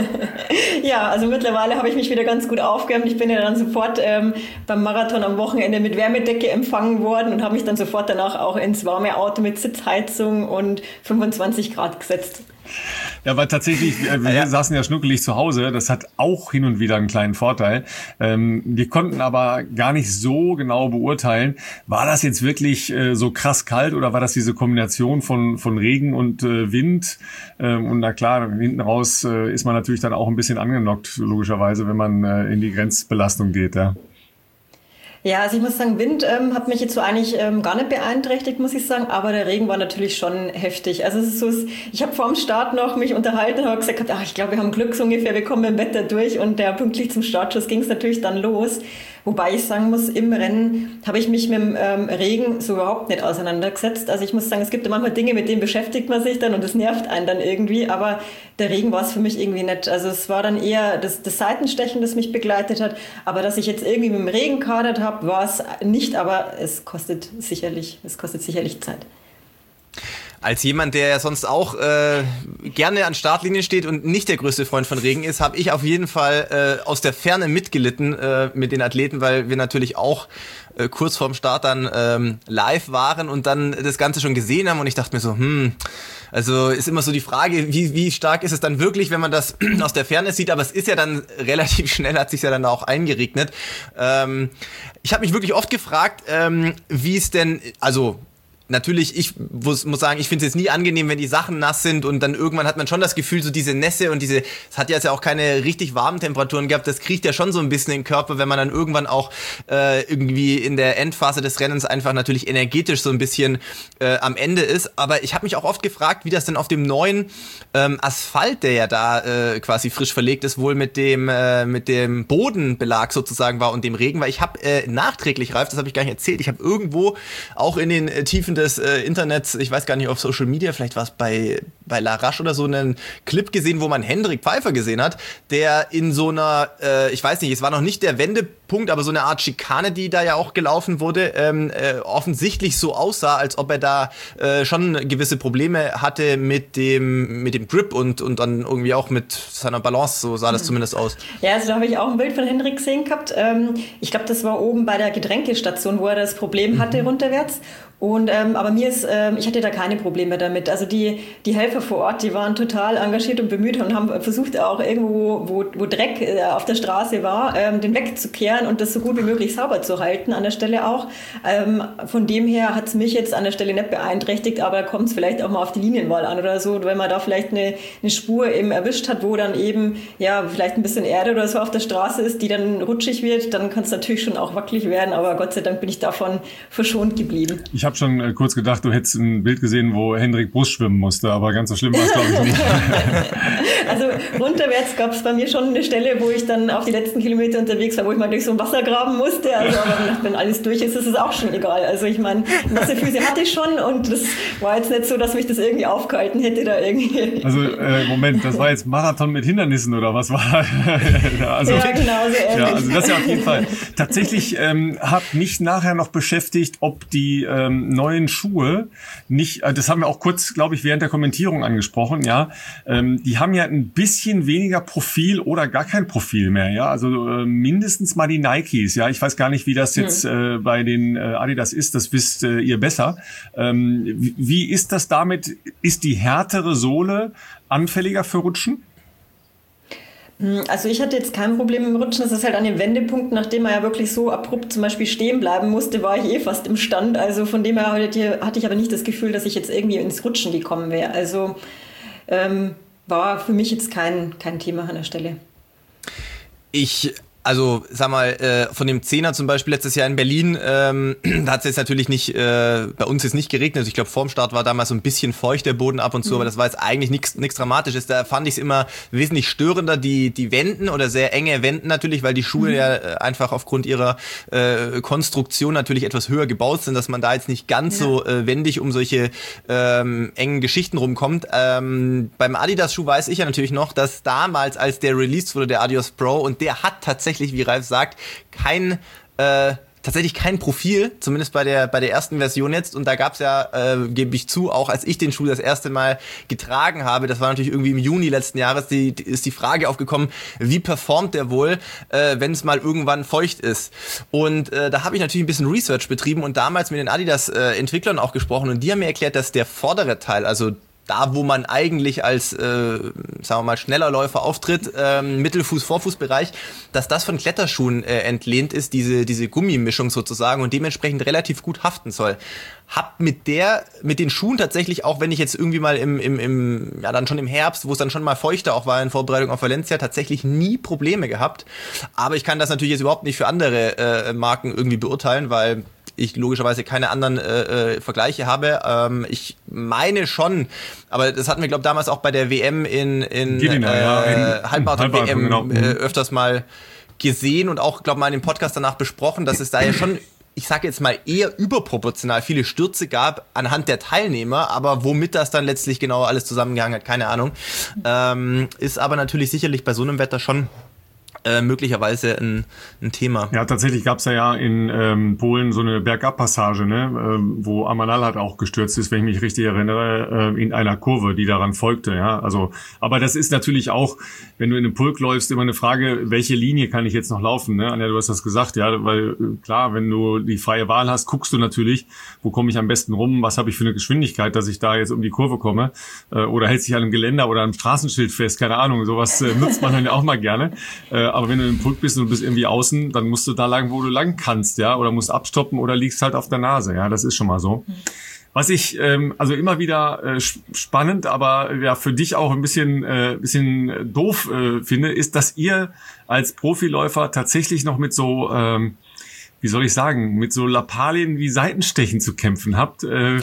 Ja, also mittlerweile habe ich mich wieder ganz gut aufgewärmt. Ich bin ja dann sofort ähm, beim Marathon am Wochenende mit Wärmedecke empfangen worden und habe mich dann sofort danach auch ins warme Auto mit mit Sitzheizung und fünfundzwanzig Grad gesetzt. Ja, weil tatsächlich, wir ja. saßen ja schnuckelig zu Hause, das hat auch hin und wieder einen kleinen Vorteil. Ähm, wir konnten aber gar nicht so genau beurteilen, war das jetzt wirklich äh, so krass kalt oder war das diese Kombination von von Regen und äh, Wind? Ähm, und na klar, hinten raus äh, ist man natürlich dann auch ein bisschen angenockt, logischerweise, wenn man äh, in die Grenzbelastung geht, ja. Ja, also ich muss sagen, Wind ähm, hat mich jetzt so eigentlich ähm, gar nicht beeinträchtigt, muss ich sagen, aber der Regen war natürlich schon heftig. Also es ist so, ich habe vor dem Start noch mich unterhalten und habe gesagt, ach, ich glaube, wir haben Glück so ungefähr, wir kommen im Wetter durch und der pünktlich zum Startschuss ging es natürlich dann los. Wobei ich sagen muss, im Rennen habe ich mich mit dem ähm, Regen so überhaupt nicht auseinandergesetzt. Also ich muss sagen, es gibt manchmal Dinge, mit denen beschäftigt man sich dann und das nervt einen dann irgendwie, aber der Regen war es für mich irgendwie nicht. Also es war dann eher das, das Seitenstechen, das mich begleitet hat, aber dass ich jetzt irgendwie mit dem Regen kadert habe, war es nicht, aber es kostet sicherlich, es kostet sicherlich Zeit. Als jemand, der ja sonst auch äh, gerne an Startlinien steht und nicht der größte Freund von Regen ist, habe ich auf jeden Fall äh, aus der Ferne mitgelitten äh, mit den Athleten, weil wir natürlich auch äh, kurz vorm Start dann ähm, live waren und dann das Ganze schon gesehen haben und ich dachte mir so, hm, also ist immer so die Frage, wie wie stark ist es dann wirklich, wenn man das aus der Ferne sieht, aber es ist ja dann relativ schnell, hat sich ja dann auch eingeregnet. Ähm, ich habe mich wirklich oft gefragt, ähm, wie es denn, also natürlich, ich muss, muss sagen, ich finde es jetzt nie angenehm, wenn die Sachen nass sind und dann irgendwann hat man schon das Gefühl, so diese Nässe und diese, es hat jetzt ja auch keine richtig warmen Temperaturen gehabt, das kriegt ja schon so ein bisschen in den Körper, wenn man dann irgendwann auch äh, irgendwie in der Endphase des Rennens einfach natürlich energetisch so ein bisschen äh, am Ende ist. Aber ich habe mich auch oft gefragt, wie das denn auf dem neuen ähm, Asphalt, der ja da äh, quasi frisch verlegt ist, wohl mit dem äh, mit dem Bodenbelag sozusagen war und dem Regen, weil ich habe äh, nachträglich, Ralf, das habe ich gar nicht erzählt, ich habe irgendwo auch in den äh, Tiefen des äh, Internets, ich weiß gar nicht, auf Social Media, vielleicht war es bei, bei Larache oder so, einen Clip gesehen, wo man Hendrik Pfeiffer gesehen hat, der in so einer, äh, ich weiß nicht, es war noch nicht der Wendepunkt, aber so eine Art Schikane, die da ja auch gelaufen wurde, ähm, äh, offensichtlich so aussah, als ob er da äh, schon gewisse Probleme hatte mit dem, mit dem Grip und, und dann irgendwie auch mit seiner Balance, so sah das zumindest aus. Ja, also da habe ich auch ein Bild von Hendrik gesehen gehabt. Ähm, ich glaube, das war oben bei der Getränkestation, wo er das Problem hatte, mhm. runterwärts. Und ähm, aber mir ist, ähm, ich hatte da keine Probleme damit. Also die die Helfer vor Ort, die waren total engagiert und bemüht und haben versucht auch irgendwo, wo, wo Dreck äh, auf der Straße war, ähm, den wegzukehren und das so gut wie möglich sauber zu halten an der Stelle auch. Ähm, von dem her hat es mich jetzt an der Stelle nicht beeinträchtigt, aber kommt es vielleicht auch mal auf die Linienwahl an oder so, wenn man da vielleicht eine, eine Spur eben erwischt hat, wo dann eben ja vielleicht ein bisschen Erde oder so auf der Straße ist, die dann rutschig wird, dann kann es natürlich schon auch wackelig werden, aber Gott sei Dank bin ich davon verschont geblieben. Ich habe schon äh, kurz gedacht, du hättest ein Bild gesehen, wo Hendrik Brust schwimmen musste, aber ganz so schlimm war es, glaube ich, nicht. Also runterwärts gab es bei mir schon eine Stelle, wo ich dann auf die letzten Kilometer unterwegs war, wo ich mal durch so ein Wasser graben musste. Also aber wenn alles durch ist, ist es auch schon egal. Also ich meine, nasse Füße hatte ich schon und das war jetzt nicht so, dass mich das irgendwie aufgehalten hätte da irgendwie. Also äh, Moment, das war jetzt Marathon mit Hindernissen oder was war? also, ja, genau so ähnlich. Ja, also das ja auf jeden Fall. Tatsächlich ähm, hat mich nachher noch beschäftigt, ob die ähm, neuen Schuhe nicht, äh, das haben wir auch kurz, glaube ich, während der Kommentierung angesprochen, ja, ähm, die haben ja ein bisschen weniger Profil oder gar kein Profil mehr, ja, also äh, mindestens mal die Nikes, ja, ich weiß gar nicht, wie das jetzt äh, bei den äh, Adidas ist, das wisst äh, ihr besser. Ähm, wie, wie ist das damit? Ist die härtere Sohle anfälliger für Rutschen? Also ich hatte jetzt kein Problem mit dem Rutschen, das ist halt an dem Wendepunkt, nachdem er ja wirklich so abrupt zum Beispiel stehen bleiben musste, war ich eh fast im Stand, also von dem her hatte ich aber nicht das Gefühl, dass ich jetzt irgendwie ins Rutschen gekommen wäre, also ähm, war für mich jetzt kein, kein Thema an der Stelle. Ich... Also, sag mal, äh, von dem Zehner zum Beispiel letztes Jahr in Berlin, ähm, da hat es jetzt natürlich nicht, äh, bei uns ist nicht geregnet. Also ich glaube, vorm Start war damals so ein bisschen feucht der Boden ab und zu, mhm. aber das war jetzt eigentlich nichts nichts Dramatisches. Da fand ich es immer wesentlich störender, die die Wänden oder sehr enge Wänden natürlich, weil die Schuhe mhm. ja äh, einfach aufgrund ihrer äh, Konstruktion natürlich etwas höher gebaut sind, dass man da jetzt nicht ganz ja. so äh, wendig um solche ähm, engen Geschichten rumkommt. Ähm, beim Adidas-Schuh weiß ich ja natürlich noch, dass damals, als der released wurde, der Adios Pro, und der hat tatsächlich, wie Ralf sagt, kein äh, tatsächlich kein Profil, zumindest bei der bei der ersten Version jetzt. Und da gab's ja, äh, gebe ich zu, auch als ich den Schuh das erste Mal getragen habe, das war natürlich irgendwie im Juni letzten Jahres, die, die ist die Frage aufgekommen, wie performt der wohl, äh, wenn es mal irgendwann feucht ist. Und äh, da habe ich natürlich ein bisschen Research betrieben und damals mit den Adidas-Entwicklern äh, auch gesprochen. Und die haben mir erklärt, dass der vordere Teil, also da, wo man eigentlich als, äh, sagen wir mal, schneller Läufer auftritt, ähm, Mittelfuß-Vorfußbereich, dass das von Kletterschuhen äh, entlehnt ist, diese diese Gummimischung sozusagen und dementsprechend relativ gut haften soll. Hab mit der, mit den Schuhen tatsächlich, auch wenn ich jetzt irgendwie mal im, im, im, ja dann schon im Herbst, wo es dann schon mal feuchter auch war in Vorbereitung auf Valencia, tatsächlich nie Probleme gehabt. Aber ich kann das natürlich jetzt überhaupt nicht für andere äh, Marken irgendwie beurteilen, weil ich logischerweise keine anderen äh, äh, Vergleiche habe. Ähm, ich meine schon, aber das hatten wir, glaube ich, damals auch bei der W M in, in, Gidina, äh, ja, in Halbmarathon-W M genau. äh, öfters mal gesehen und auch, glaube ich, mal in dem Podcast danach besprochen, dass es da ja schon, ich sage jetzt mal, eher überproportional viele Stürze gab anhand der Teilnehmer, aber womit das dann letztlich genau alles zusammengehangen hat, keine Ahnung. Ähm, ist aber natürlich sicherlich bei so einem Wetter schon Äh, möglicherweise ein, ein Thema. Ja, tatsächlich gab's ja, ja in ähm, Polen so eine Bergabpassage, ne, ähm, wo Amanal halt auch gestürzt ist, wenn ich mich richtig erinnere, äh, in einer Kurve, die daran folgte. Ja, also, aber das ist natürlich auch, wenn du in einem Pulk läufst, immer eine Frage, welche Linie kann ich jetzt noch laufen? Ne? Anja, du hast das gesagt, ja, weil klar, wenn du die freie Wahl hast, guckst du natürlich, wo komme ich am besten rum, was habe ich für eine Geschwindigkeit, dass ich da jetzt um die Kurve komme, äh, oder hält sich an einem Geländer oder einem Straßenschild fest, keine Ahnung, sowas äh, nutzt man dann ja auch mal gerne. Äh, aber wenn du im Pulk bist und du bist irgendwie außen, dann musst du da lang, wo du lang kannst, ja, oder musst abstoppen oder liegst halt auf der Nase, ja, das ist schon mal so. Was ich ähm, also immer wieder äh, spannend, aber ja für dich auch ein bisschen äh, bisschen doof äh, finde, ist, dass ihr als Profiläufer tatsächlich noch mit so ähm, wie soll ich sagen, mit so Lappalien wie Seitenstechen zu kämpfen habt. Äh,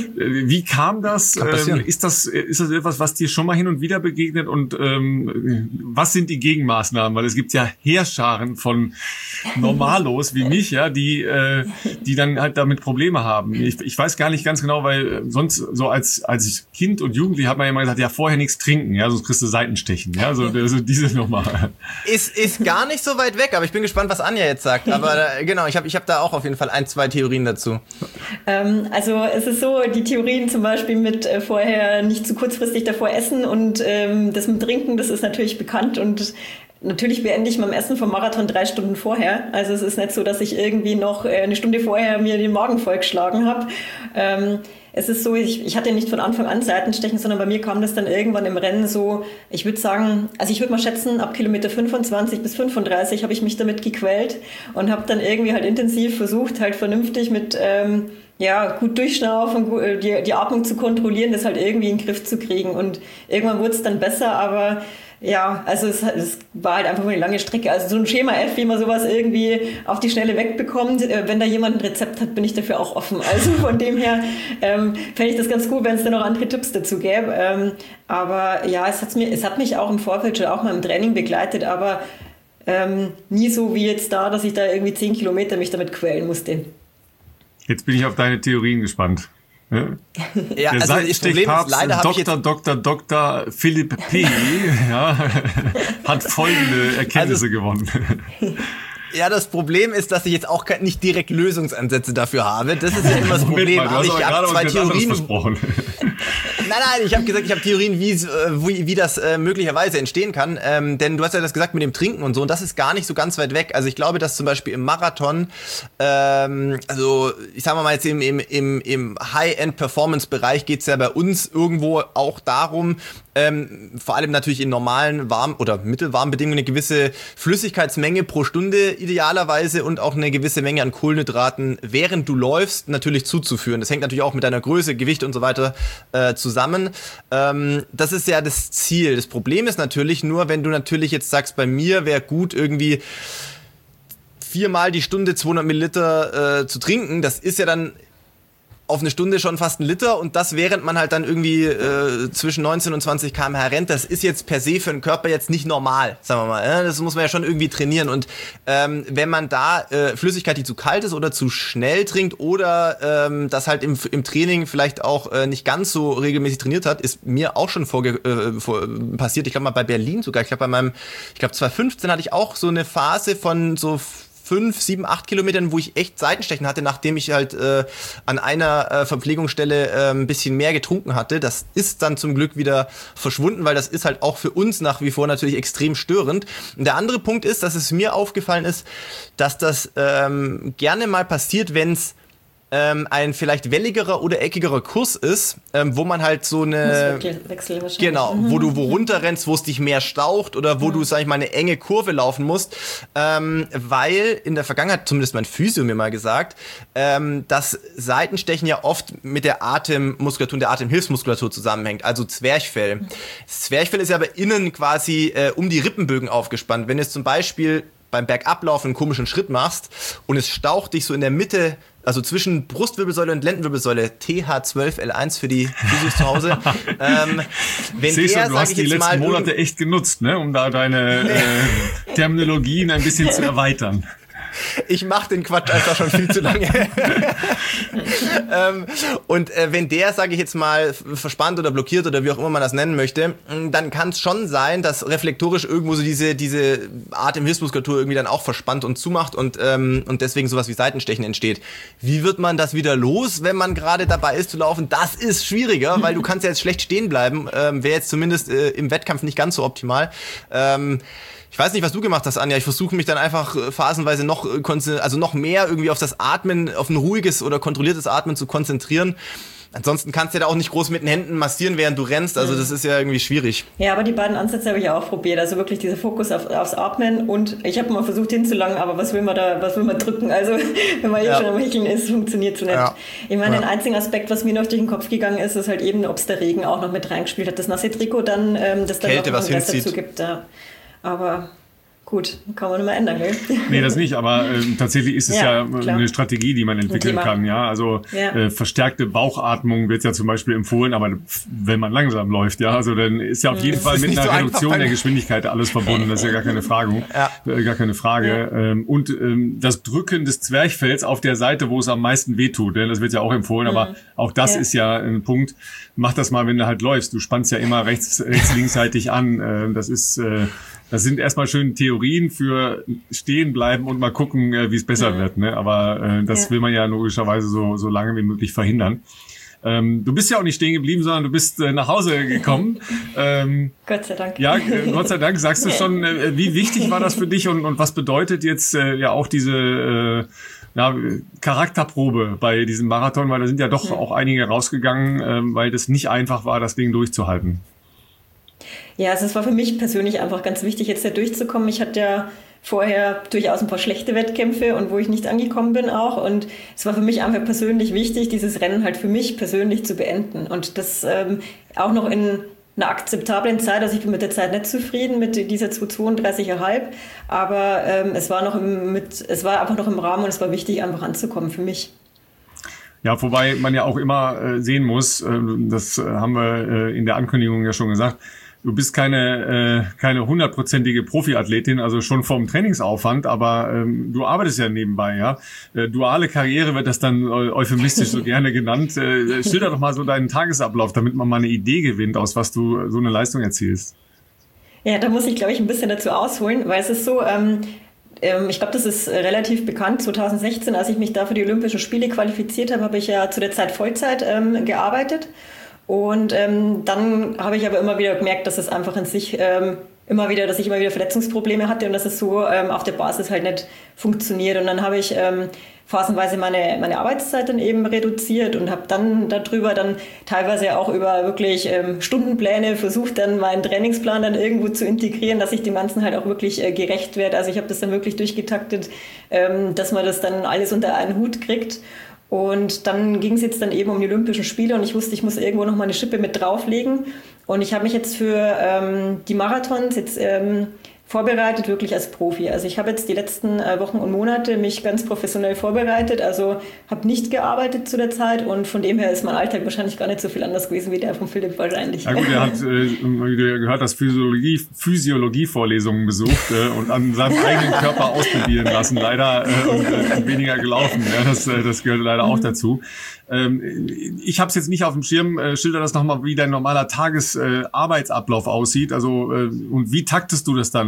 wie kam das? Ähm, ist das ist das etwas, was dir schon mal hin und wieder begegnet? Und ähm, was sind die Gegenmaßnahmen? Weil es gibt ja Heerscharen von Normalos wie mich, ja, die äh, die dann halt damit Probleme haben. Ich, ich weiß gar nicht ganz genau, weil sonst so als als Kind und Jugendlich hat man ja immer gesagt, ja vorher nichts trinken, ja, sonst kriegst du Seitenstechen, ja, so also diese Nummer. Ist ist gar nicht so weit weg, aber ich bin gespannt, was Anja jetzt sagt. Aber äh, genau. Genau, ich habe ich hab da auch auf jeden Fall ein, zwei Theorien dazu. Ähm, also es ist so, die Theorien zum Beispiel mit äh, vorher nicht zu kurzfristig davor essen und ähm, das mit Trinken, das ist natürlich bekannt und natürlich beende ich beim Essen vom Marathon drei Stunden vorher. Also es ist nicht so, dass ich irgendwie noch äh, eine Stunde vorher mir den Magen vollgeschlagen habe. Ähm, Es ist so, ich, ich hatte nicht von Anfang an Seitenstechen, sondern bei mir kam das dann irgendwann im Rennen so, ich würde sagen, also ich würde mal schätzen, ab Kilometer fünfundzwanzig bis fünfunddreißig habe ich mich damit gequält und habe dann irgendwie halt intensiv versucht, halt vernünftig mit, ähm, ja, gut durchschnaufen, die, die Atmung zu kontrollieren, das halt irgendwie in den Griff zu kriegen. Und irgendwann wurde es dann besser, aber ja, also es, es war halt einfach nur eine lange Strecke. Also so ein Schema F, wie man sowas irgendwie auf die Schnelle wegbekommt, wenn da jemand ein Rezept hat, bin ich dafür auch offen. Also von dem her ähm, fände ich das ganz gut, wenn es da noch andere Tipps dazu gäbe. Ähm, aber ja, es, hat's mir, es hat mich auch im Vorfeld schon auch mal im Training begleitet, aber ähm, nie so wie jetzt da, dass ich da irgendwie zehn Kilometer mich damit quälen musste. Jetzt bin ich auf deine Theorien gespannt. Ja, ja also das Problem ist, leider habe ich jetzt... Doktor Doktor Philipp P. ja, hat folgende Erkenntnisse also, gewonnen. Ja, das Problem ist, dass ich jetzt auch nicht direkt Lösungsansätze dafür habe. Das ist ja immer das Problem. Mal, aber ich habe zwei Theorien. Nein, nein, ich habe gesagt, ich habe Theorien, wie, wie, wie das äh, möglicherweise entstehen kann. Ähm, denn du hast ja das gesagt mit dem Trinken und so, und das ist gar nicht so ganz weit weg. Also ich glaube, dass zum Beispiel im Marathon, ähm, also ich sage mal jetzt im, im, im, im High-End-Performance-Bereich geht's ja bei uns irgendwo auch darum, ähm, vor allem natürlich in normalen warm- oder mittelwarmen Bedingungen eine gewisse Flüssigkeitsmenge pro Stunde idealerweise und auch eine gewisse Menge an Kohlenhydraten, während du läufst, natürlich zuzuführen. Das hängt natürlich auch mit deiner Größe, Gewicht und so weiter äh, zusammen. Ähm, das ist ja das Ziel. Das Problem ist natürlich nur, wenn du natürlich jetzt sagst, bei mir wäre gut irgendwie viermal die Stunde zweihundert Milliliter äh, zu trinken, das ist ja dann auf eine Stunde schon fast ein Liter, und das während man halt dann irgendwie äh, zwischen neunzehn und zwanzig Kilometer pro Stunde rennt. Das ist jetzt per se für den Körper jetzt nicht normal, sagen wir mal. Ja? Das muss man ja schon irgendwie trainieren, und ähm, wenn man da äh, Flüssigkeit, die zu kalt ist oder zu schnell trinkt oder ähm, das halt im, im Training vielleicht auch äh, nicht ganz so regelmäßig trainiert hat, ist mir auch schon vorge- äh, vor, passiert. Ich glaube mal bei Berlin sogar. Ich glaube bei meinem, ich glaube zwanzig fünfzehn hatte ich auch so eine Phase von so fünf, sieben, acht Kilometern, wo ich echt Seitenstechen hatte, nachdem ich halt äh, an einer äh, Verpflegungsstelle äh, ein bisschen mehr getrunken hatte. Das ist dann zum Glück wieder verschwunden, weil das ist halt auch für uns nach wie vor natürlich extrem störend. Und der andere Punkt ist, dass es mir aufgefallen ist, dass das ähm, gerne mal passiert, wenn es ähm, ein vielleicht welligerer oder eckigerer Kurs ist, ähm, wo man halt so eine Wechsel wahrscheinlich. Genau, mhm. wo du wo runterrennst, wo es dich mehr staucht oder wo mhm. du, sag ich mal, eine enge Kurve laufen musst, ähm, weil in der Vergangenheit, zumindest mein Physio mir mal gesagt, ähm, dass Seitenstechen ja oft mit der Atemmuskulatur und der Atemhilfsmuskulatur zusammenhängt, also Zwerchfell. Mhm. Das Zwerchfell ist ja aber innen quasi äh, um die Rippenbögen aufgespannt. Wenn es zum Beispiel beim Bergablaufen einen komischen Schritt machst und es staucht dich so in der Mitte, also zwischen Brustwirbelsäule und Lendenwirbelsäule, T H zwölf L eins für die Physios zu Hause. ähm, wenn Siehst der, du, du hast die letzten Monate echt genutzt, ne, um da deine nee. äh, Terminologien ein bisschen zu erweitern. Ich mache den Quatsch einfach schon viel zu lange. ähm, und äh, wenn der, sage ich jetzt mal, verspannt oder blockiert oder wie auch immer man das nennen möchte, dann kann es schon sein, dass reflektorisch irgendwo so diese diese Atemhilfsmuskulatur irgendwie dann auch verspannt und zumacht und ähm, und deswegen sowas wie Seitenstechen entsteht. Wie wird man das wieder los, wenn man gerade dabei ist zu laufen? Das ist schwieriger, weil du kannst ja jetzt schlecht stehen bleiben. Ähm, wäre jetzt zumindest äh, im Wettkampf nicht ganz so optimal. Ähm, Ich weiß nicht, was du gemacht hast, Anja. Ich versuche mich dann einfach phasenweise noch, also noch mehr irgendwie auf das Atmen, auf ein ruhiges oder kontrolliertes Atmen zu konzentrieren. Ansonsten kannst du ja da auch nicht groß mit den Händen massieren, während du rennst. Also das ist ja irgendwie schwierig. Ja, aber die beiden Ansätze habe ich auch probiert. Also wirklich dieser Fokus auf, aufs Atmen. Und ich habe mal versucht hinzulangen, aber was will man da, was will man drücken? Also wenn man hier ja. schon am Hecheln ist, funktioniert so nicht. Ja. Ich meine, ja. den einzigen Aspekt, was mir noch durch den Kopf gegangen ist, ist halt eben, ob es der Regen auch noch mit reingespielt hat. Das nasse Trikot dann, ähm, das dann Kälte, noch was hinzieht. dazu gibt. Ja. Aber gut, kann man nicht mehr ändern, gell? Nee, das nicht, aber äh, tatsächlich ist es ja, ja eine Strategie, die man entwickeln kann, ja. Also ja. Äh, verstärkte Bauchatmung wird ja zum Beispiel empfohlen, aber wenn man langsam läuft, ja, also dann ist ja auf jeden Fall mit einer so Reduktion der Geschwindigkeit alles verbunden, das ist ja gar keine Frage. Ja. Äh, gar keine Frage. Ja. Ähm, und ähm, das Drücken des Zwerchfells auf der Seite, wo es am meisten wehtut, denn das wird ja auch empfohlen, mhm. aber auch das ja. ist ja ein Punkt. Mach das mal, wenn du halt läufst. Du spannst ja immer rechts, rechts, linksseitig an. Äh, das ist äh, Das sind erstmal schöne Theorien für stehen bleiben und mal gucken, äh, wie es besser ja. wird. Ne? Aber äh, das ja. will man ja logischerweise so, so lange wie möglich verhindern. Ähm, du bist ja auch nicht stehen geblieben, sondern du bist äh, nach Hause gekommen. ähm, Gott sei Dank. Ja, äh, Gott sei Dank. Sagst du schon, äh, wie wichtig war das für dich und, und was bedeutet jetzt äh, ja auch diese äh, ja, Charakterprobe bei diesem Marathon? Weil da sind ja doch ja. auch einige rausgegangen, äh, weil das nicht einfach war, das Ding durchzuhalten. Ja, also es war für mich persönlich einfach ganz wichtig, jetzt da durchzukommen. Ich hatte ja vorher durchaus ein paar schlechte Wettkämpfe und wo ich nicht angekommen bin auch. Und es war für mich einfach persönlich wichtig, dieses Rennen halt für mich persönlich zu beenden. Und das ähm, auch noch in einer akzeptablen Zeit. Also ich bin mit der Zeit nicht zufrieden, mit dieser zwei zweiunddreißig Komma fünf. Aber ähm, es war noch im, mit, es war einfach noch im Rahmen und es war wichtig, einfach anzukommen für mich. Ja, wobei man ja auch immer äh, sehen muss, äh, das äh, haben wir äh, in der Ankündigung ja schon gesagt, du bist keine äh, keine hundertprozentige Profiathletin, also schon vom Trainingsaufwand, aber ähm, du arbeitest ja nebenbei, ja. Äh, duale Karriere wird das dann eu- euphemistisch so gerne genannt. Äh, schilder doch mal so deinen Tagesablauf, damit man mal eine Idee gewinnt, aus was du so eine Leistung erzielst. Ja, da muss ich, glaube ich, ein bisschen dazu ausholen, weil es ist so, ähm, ähm, ich glaube, das ist relativ bekannt. zwanzig sechzehn, als ich mich da für die Olympischen Spiele qualifiziert habe, habe ich ja zu der Zeit Vollzeit ähm, gearbeitet. Und ähm, dann habe ich aber immer wieder gemerkt, dass es einfach in sich ähm, immer wieder, dass ich immer wieder Verletzungsprobleme hatte und dass es so ähm, auf der Basis halt nicht funktioniert. Und dann habe ich ähm, phasenweise meine meine Arbeitszeit dann eben reduziert und habe dann darüber dann teilweise auch über wirklich ähm, Stundenpläne versucht, dann meinen Trainingsplan dann irgendwo zu integrieren, dass ich dem Ganzen halt auch wirklich äh, gerecht werde. Also ich habe das dann wirklich durchgetaktet, ähm, dass man das dann alles unter einen Hut kriegt. Und dann ging es jetzt dann eben um die Olympischen Spiele und ich wusste, ich muss irgendwo noch mal eine Schippe mit drauflegen. Und ich habe mich jetzt für ähm, die Marathons jetzt ähm, vorbereitet, wirklich als Profi. Also ich habe jetzt die letzten äh, Wochen und Monate mich ganz professionell vorbereitet, also habe nicht gearbeitet zu der Zeit und von dem her ist mein Alltag wahrscheinlich gar nicht so viel anders gewesen wie der von Philipp wahrscheinlich. Ja gut, er hat, äh, wie du ja gehört hast, Physiologie, Physiologie-Vorlesungen besucht äh, und an seinem eigenen Körper ausprobieren lassen, leider äh, und äh, weniger gelaufen. Ja, das, äh, das gehört leider auch dazu. Ähm, ich habe es jetzt nicht auf dem Schirm, äh, schilder das nochmal, wie dein normaler Tagesarbeitsablauf äh, aussieht, also äh, und wie taktest du das dann?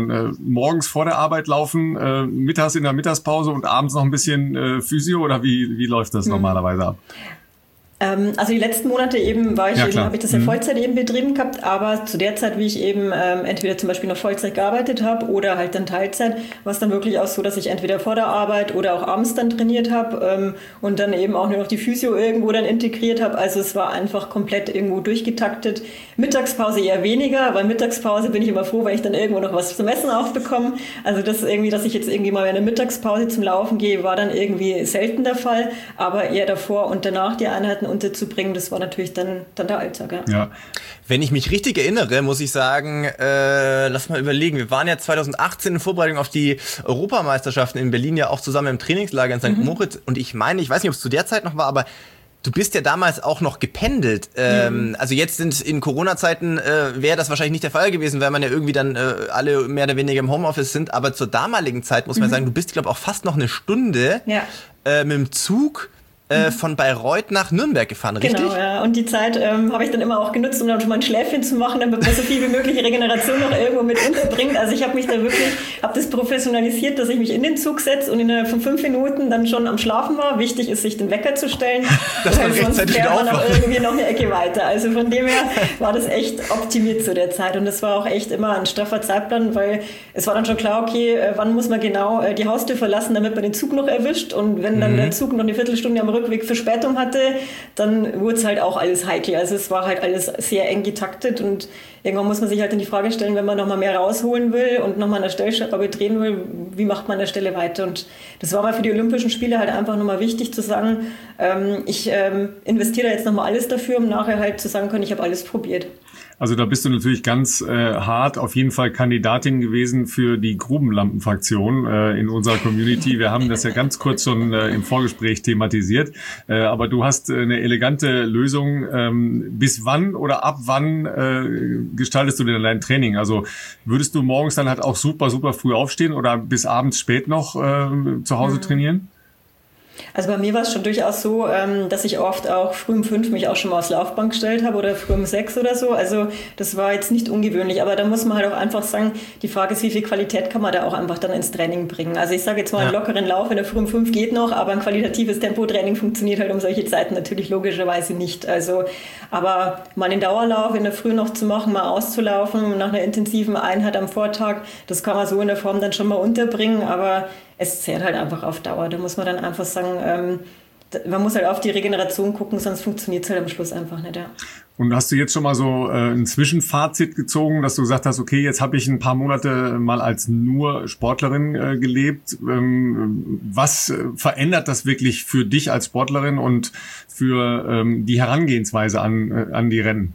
dann äh, morgens vor der Arbeit laufen, äh, mittags in der Mittagspause und abends noch ein bisschen äh, Physio oder wie, wie läuft das mhm. normalerweise ab? Also die letzten Monate eben war ich ja, eben, habe ich das ja mhm. Vollzeit eben betrieben gehabt, aber zu der Zeit, wie ich eben ähm, entweder zum Beispiel noch Vollzeit gearbeitet habe oder halt dann Teilzeit, war es dann wirklich auch so, dass ich entweder vor der Arbeit oder auch abends dann trainiert habe ähm, und dann eben auch nur noch die Physio irgendwo dann integriert habe. Also es war einfach komplett irgendwo durchgetaktet. Mittagspause eher weniger, weil Mittagspause bin ich immer froh, weil ich dann irgendwo noch was zum Essen aufbekomme. Also das irgendwie, dass ich jetzt irgendwie mal in der Mittagspause zum Laufen gehe, war dann irgendwie selten der Fall, aber eher davor und danach die Einheiten unterzubringen, das war natürlich dann, dann der Alltag. Ja. Ja. Wenn ich mich richtig erinnere, muss ich sagen, äh, lass mal überlegen, wir waren ja zwanzig achtzehn in Vorbereitung auf die Europameisterschaften in Berlin ja auch zusammen im Trainingslager in Sankt Mhm. Moritz und ich meine, ich weiß nicht, ob es zu der Zeit noch war, aber du bist ja damals auch noch gependelt. Ähm, mhm. Also jetzt sind in Corona-Zeiten äh, wäre das wahrscheinlich nicht der Fall gewesen, weil man ja irgendwie dann äh, alle mehr oder weniger im Homeoffice sind, aber zur damaligen Zeit muss man mhm. sagen, du bist, glaube ich, auch fast noch eine Stunde ja. äh, mit dem Zug Äh, von Bayreuth nach Nürnberg gefahren, richtig? Genau, ja. Und die Zeit ähm, habe ich dann immer auch genutzt, um dann schon mal ein Schläfchen zu machen, damit man so viel wie möglich Regeneration noch irgendwo mit unterbringt. Also ich habe mich da wirklich, habe das professionalisiert, dass ich mich in den Zug setze und innerhalb von fünf Minuten dann schon am Schlafen war. Wichtig ist, sich den Wecker zu stellen. Dass man rechtzeitig wieder aufwacht. Sonst irgendwie noch eine Ecke weiter. Also von dem her war das echt optimiert zu der Zeit. Und das war auch echt immer ein straffer Zeitplan, weil es war dann schon klar, okay, wann muss man genau die Haustür verlassen, damit man den Zug noch erwischt. Und wenn dann mhm. der Zug noch eine Viertelstunde am Rückweg Verspätung hatte, dann wurde es halt auch alles heikel. Also es war halt alles sehr eng getaktet und irgendwann muss man sich halt in die Frage stellen, wenn man nochmal mehr rausholen will und nochmal an der Stellschraube drehen will, wie macht man an der Stelle weiter? Und das war mal für die Olympischen Spiele halt einfach nochmal wichtig zu sagen, ähm, ich ähm, investiere jetzt nochmal alles dafür, um nachher halt zu sagen können, ich habe alles probiert. Also da bist du natürlich ganz äh, hart auf jeden Fall Kandidatin gewesen für die Grubenlampenfraktion äh, in unserer Community. Wir haben das ja ganz kurz schon äh, im Vorgespräch thematisiert. Äh, aber du hast äh, eine elegante Lösung. Ähm, bis wann oder ab wann äh, gestaltest du denn dein Training? Also würdest du morgens dann halt auch super, super früh aufstehen oder bis abends spät noch äh, zu Hause mhm. trainieren? Also bei mir war es schon durchaus so, dass ich oft auch früh um fünf mich auch schon mal aufs Laufband gestellt habe oder früh um sechs oder so. Also das war jetzt nicht ungewöhnlich, aber da muss man halt auch einfach sagen, die Frage ist, wie viel Qualität kann man da auch einfach dann ins Training bringen. Also ich sage jetzt mal, einen ja. lockeren Lauf in der früh um fünf geht noch, aber ein qualitatives Tempotraining funktioniert halt um solche Zeiten natürlich logischerweise nicht. Also, aber mal einen Dauerlauf in der Früh noch zu machen, mal auszulaufen nach einer intensiven Einheit am Vortag, das kann man so in der Form dann schon mal unterbringen, aber es zehrt halt einfach auf Dauer. Da muss man dann einfach sagen, ähm, man muss halt auf die Regeneration gucken, sonst funktioniert es halt am Schluss einfach nicht. Ja. Und hast du jetzt schon mal so äh, ein Zwischenfazit gezogen, dass du gesagt hast, okay, jetzt habe ich ein paar Monate mal als nur Sportlerin äh, gelebt. Ähm, was äh, verändert das wirklich für dich als Sportlerin und für ähm, die Herangehensweise an, äh, an die Rennen?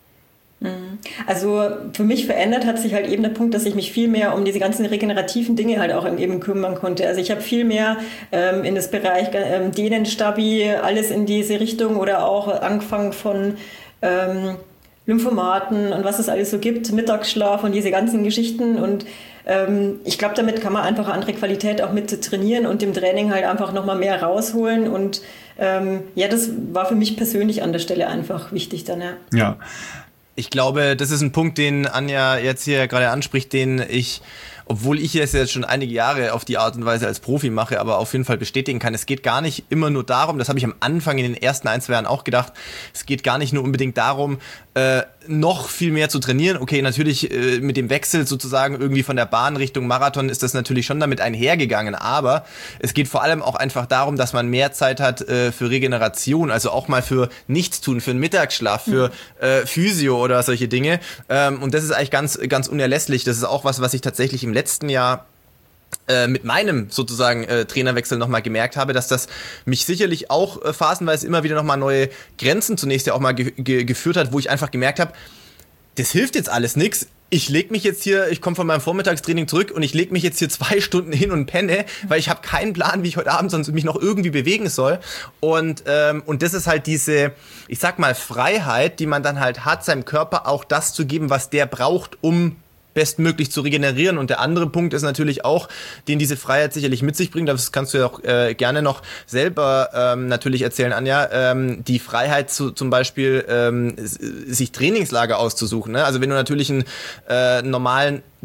Also für mich verändert hat sich halt eben der Punkt, dass ich mich viel mehr um diese ganzen regenerativen Dinge halt auch eben kümmern konnte. Also ich habe viel mehr ähm, in das Bereich ähm, Dehnen, Stabi, alles in diese Richtung oder auch angefangen von ähm, Lymphomaten und was es alles so gibt, Mittagsschlaf und diese ganzen Geschichten und ähm, ich glaube, damit kann man einfach andere Qualität auch mit trainieren und im Training halt einfach nochmal mehr rausholen und ähm, ja, das war für mich persönlich an der Stelle einfach wichtig dann, ja. Ja. Ich glaube, das ist ein Punkt, den Anja jetzt hier gerade anspricht, den ich, obwohl ich es jetzt schon einige Jahre auf die Art und Weise als Profi mache, aber auf jeden Fall bestätigen kann. Es geht gar nicht immer nur darum, das habe ich am Anfang in den ersten ein, zwei Jahren auch gedacht, es geht gar nicht nur unbedingt darum, äh, noch viel mehr zu trainieren. Okay, natürlich äh, mit dem Wechsel sozusagen irgendwie von der Bahn Richtung Marathon ist das natürlich schon damit einhergegangen, aber es geht vor allem auch einfach darum, dass man mehr Zeit hat äh, für Regeneration, also auch mal für Nichtstun, für einen Mittagsschlaf, für äh, Physio oder solche Dinge. Ähm, und das ist eigentlich ganz, ganz unerlässlich. Das ist auch was, was ich tatsächlich im letzten Jahr äh, mit meinem sozusagen äh, Trainerwechsel nochmal gemerkt habe, dass das mich sicherlich auch äh, phasenweise immer wieder nochmal neue Grenzen zunächst ja auch mal ge- ge- geführt hat, wo ich einfach gemerkt habe, das hilft jetzt alles nichts. Ich leg mich jetzt hier, ich komme von meinem Vormittagstraining zurück und ich leg mich jetzt hier zwei Stunden hin und penne, weil ich habe keinen Plan, wie ich heute Abend sonst mich noch irgendwie bewegen soll. Und ähm, und das ist halt diese, ich sag mal, Freiheit, die man dann halt hat, seinem Körper auch das zu geben, was der braucht, um bestmöglich zu regenerieren. Und der andere Punkt ist natürlich auch, den diese Freiheit sicherlich mit sich bringt, das kannst du ja auch äh, gerne noch selber ähm, natürlich erzählen, Anja, ähm, die Freiheit zu, zum Beispiel ähm, sich Trainingslager auszusuchen. Ne? Also wenn du natürlich einen äh, normalen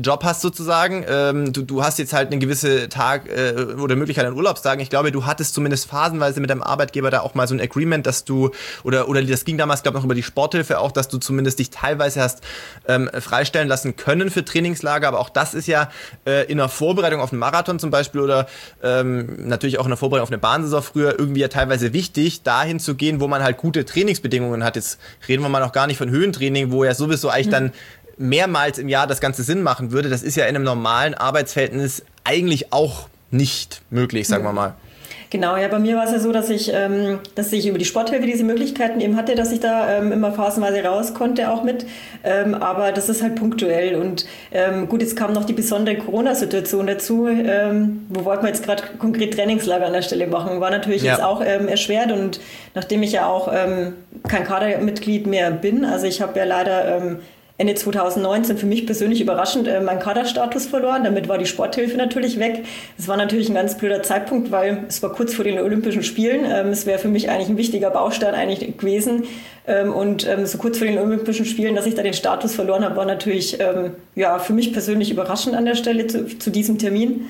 Job hast sozusagen. Ähm, du, du hast jetzt halt eine gewisse Tag äh, oder Möglichkeit an Urlaubstagen. Ich glaube, du hattest zumindest phasenweise mit deinem Arbeitgeber da auch mal so ein Agreement, dass du, oder oder das ging damals, glaube ich, noch über die Sporthilfe auch, dass du zumindest dich teilweise hast ähm, freistellen lassen können für Trainingslager. Aber auch das ist ja äh, in der Vorbereitung auf einen Marathon zum Beispiel oder ähm, natürlich auch in der Vorbereitung auf eine Bahnsaison früher irgendwie ja teilweise wichtig, dahin zu gehen, wo man halt gute Trainingsbedingungen hat. Jetzt reden wir mal noch gar nicht von Höhentraining, wo ja sowieso eigentlich mhm. dann mehrmals im Jahr das Ganze Sinn machen würde. Das ist ja in einem normalen Arbeitsverhältnis eigentlich auch nicht möglich, sagen wir mal. Genau, ja, bei mir war es ja so, dass ich, ähm, dass ich über die Sporthilfe diese Möglichkeiten eben hatte, dass ich da ähm, immer phasenweise raus konnte auch mit. Ähm, aber das ist halt punktuell. Und ähm, gut, jetzt kam noch die besondere Corona-Situation dazu. Ähm, wo wollten wir jetzt gerade konkret Trainingslager an der Stelle machen? War natürlich ja. jetzt auch ähm, erschwert. Und nachdem ich ja auch ähm, kein Kadermitglied mehr bin, also ich habe ja leider Ähm, Ende zwanzig neunzehn für mich persönlich überraschend äh, meinen Kaderstatus verloren. Damit war die Sporthilfe natürlich weg. Das war natürlich ein ganz blöder Zeitpunkt, weil es war kurz vor den Olympischen Spielen. Ähm, es wäre für mich eigentlich ein wichtiger Baustein eigentlich gewesen. Ähm, und ähm, so kurz vor den Olympischen Spielen, dass ich da den Status verloren habe, war natürlich ähm, ja, für mich persönlich überraschend an der Stelle zu, zu diesem Termin.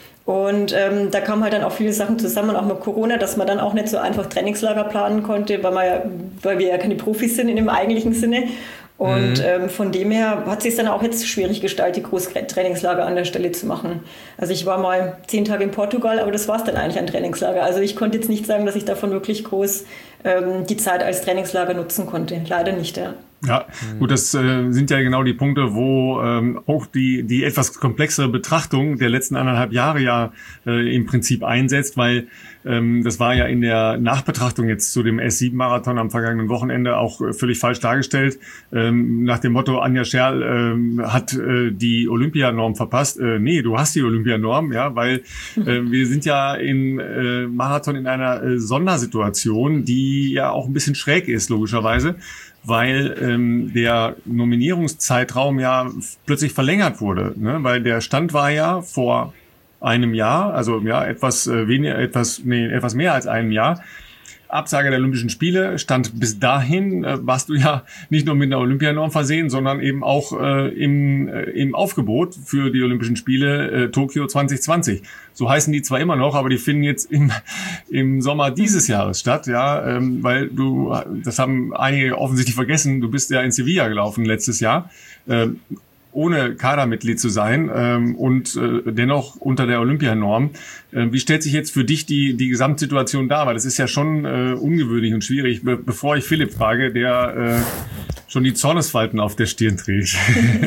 Und ähm, da kamen halt dann auch viele Sachen zusammen, auch mit Corona, dass man dann auch nicht so einfach Trainingslager planen konnte, weil, man ja, weil wir ja keine Profis sind in dem eigentlichen Sinne. Und mhm. ähm, von dem her hat es sich dann auch jetzt schwierig gestaltet, die Großtrainingslager an der Stelle zu machen. Also ich war mal zehn Tage in Portugal, aber das war es dann eigentlich ein Trainingslager. Also ich konnte jetzt nicht sagen, dass ich davon wirklich groß ähm, die Zeit als Trainingslager nutzen konnte. Leider nicht, ja. Ja, gut, das äh, sind ja genau die Punkte, wo ähm, auch die die etwas komplexere Betrachtung der letzten anderthalb Jahre ja äh, im Prinzip einsetzt, weil ähm, das war ja in der Nachbetrachtung jetzt zu dem S sieben Marathon am vergangenen Wochenende auch äh, völlig falsch dargestellt. Ähm, nach dem Motto, Anja Scherl ähm, hat äh, die Olympianorm verpasst. Äh, nee, du hast die Olympianorm, ja, weil äh, wir sind ja im äh, Marathon in einer äh, Sondersituation, die ja auch ein bisschen schräg ist, logischerweise, weil ähm, der Nominierungszeitraum ja plötzlich verlängert wurde, ne? Weil der Stand war ja vor einem Jahr, also ja etwas äh, weniger, etwas nee, etwas mehr als einem Jahr. Absage der Olympischen Spiele stand bis dahin, äh, warst du ja nicht nur mit einer Olympianorm versehen, sondern eben auch äh, im, äh, im Aufgebot für die Olympischen Spiele äh, Tokio zwanzig zwanzig. So heißen die zwar immer noch, aber die finden jetzt im, im Sommer dieses Jahres statt, ja, ähm, weil du, das haben einige offensichtlich vergessen, du bist ja in Sevilla gelaufen letztes Jahr, äh, ohne Kadermitglied zu sein ähm, und äh, dennoch unter der Olympianorm. Äh, wie stellt sich jetzt für dich die die Gesamtsituation dar? Weil das ist ja schon äh, ungewöhnlich und schwierig. Be- bevor ich Philipp frage, der äh, schon die Zornesfalten auf der Stirn trägt.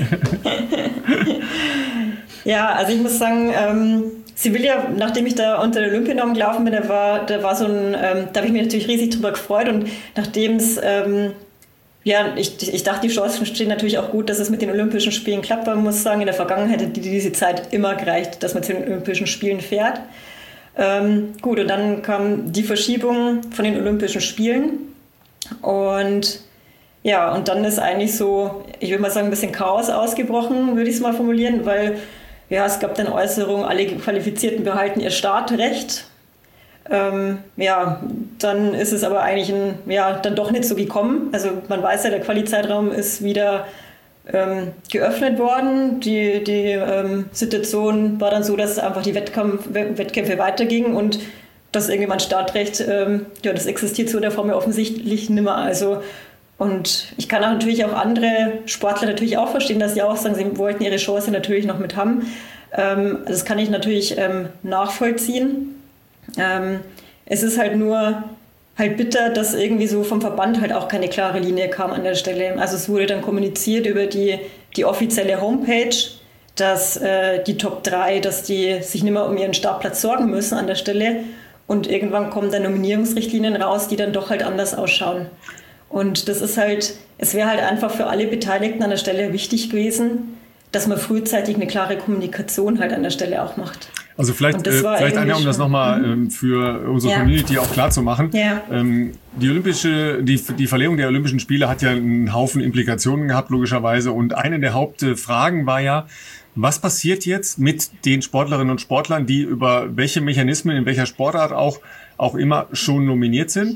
Ja, also ich muss sagen, ähm, Sevilla, nachdem ich da unter der Olympianorm gelaufen bin, da war, da war so ein, ähm, da habe ich mich natürlich riesig drüber gefreut und nachdem es ähm, Ja, ich, ich dachte, die Chancen stehen natürlich auch gut, dass es mit den Olympischen Spielen klappt. Man muss sagen, in der Vergangenheit hätte diese Zeit immer gereicht, dass man zu den Olympischen Spielen fährt. Ähm, gut, und dann kam die Verschiebung von den Olympischen Spielen. Und ja, und dann ist eigentlich so, ich würde mal sagen, ein bisschen Chaos ausgebrochen, würde ich es mal formulieren, weil ja, es gab dann Äußerungen, alle Qualifizierten behalten ihr Startrecht. Ähm, ja, dann ist es aber eigentlich ein, ja, dann doch nicht so gekommen. Also man weiß ja, der Quali-Zeitraum ist wieder ähm, geöffnet worden. Die, die ähm, Situation war dann so, dass einfach die Wettkampf, Wettkämpfe weitergingen und das irgendjemand Startrecht, ähm, ja, das existiert so in der Form ja offensichtlich nicht mehr. Also, und ich kann auch natürlich auch andere Sportler natürlich auch verstehen, dass sie auch sagen, sie wollten ihre Chance natürlich noch mit haben. Ähm, das kann ich natürlich ähm, nachvollziehen. Ähm, es ist halt nur halt bitter, dass irgendwie so vom Verband halt auch keine klare Linie kam an der Stelle. Also es wurde dann kommuniziert über die, die offizielle Homepage, dass äh, die Top drei, dass die sich nicht mehr um ihren Startplatz sorgen müssen an der Stelle und irgendwann kommen dann Nominierungsrichtlinien raus, die dann doch halt anders ausschauen. Und das ist halt, es wäre halt einfach für alle Beteiligten an der Stelle wichtig gewesen, dass man frühzeitig eine klare Kommunikation halt an der Stelle auch macht. Also vielleicht, äh, vielleicht Anja, um das nochmal ähm, für unsere ja. Community auch klar zu machen. Ja. Ähm, die olympische, die, die Verlegung der Olympischen Spiele hat ja einen Haufen Implikationen gehabt, logischerweise. Und eine der Hauptfragen war ja, was passiert jetzt mit den Sportlerinnen und Sportlern, die über welche Mechanismen, in welcher Sportart auch, auch immer schon nominiert sind?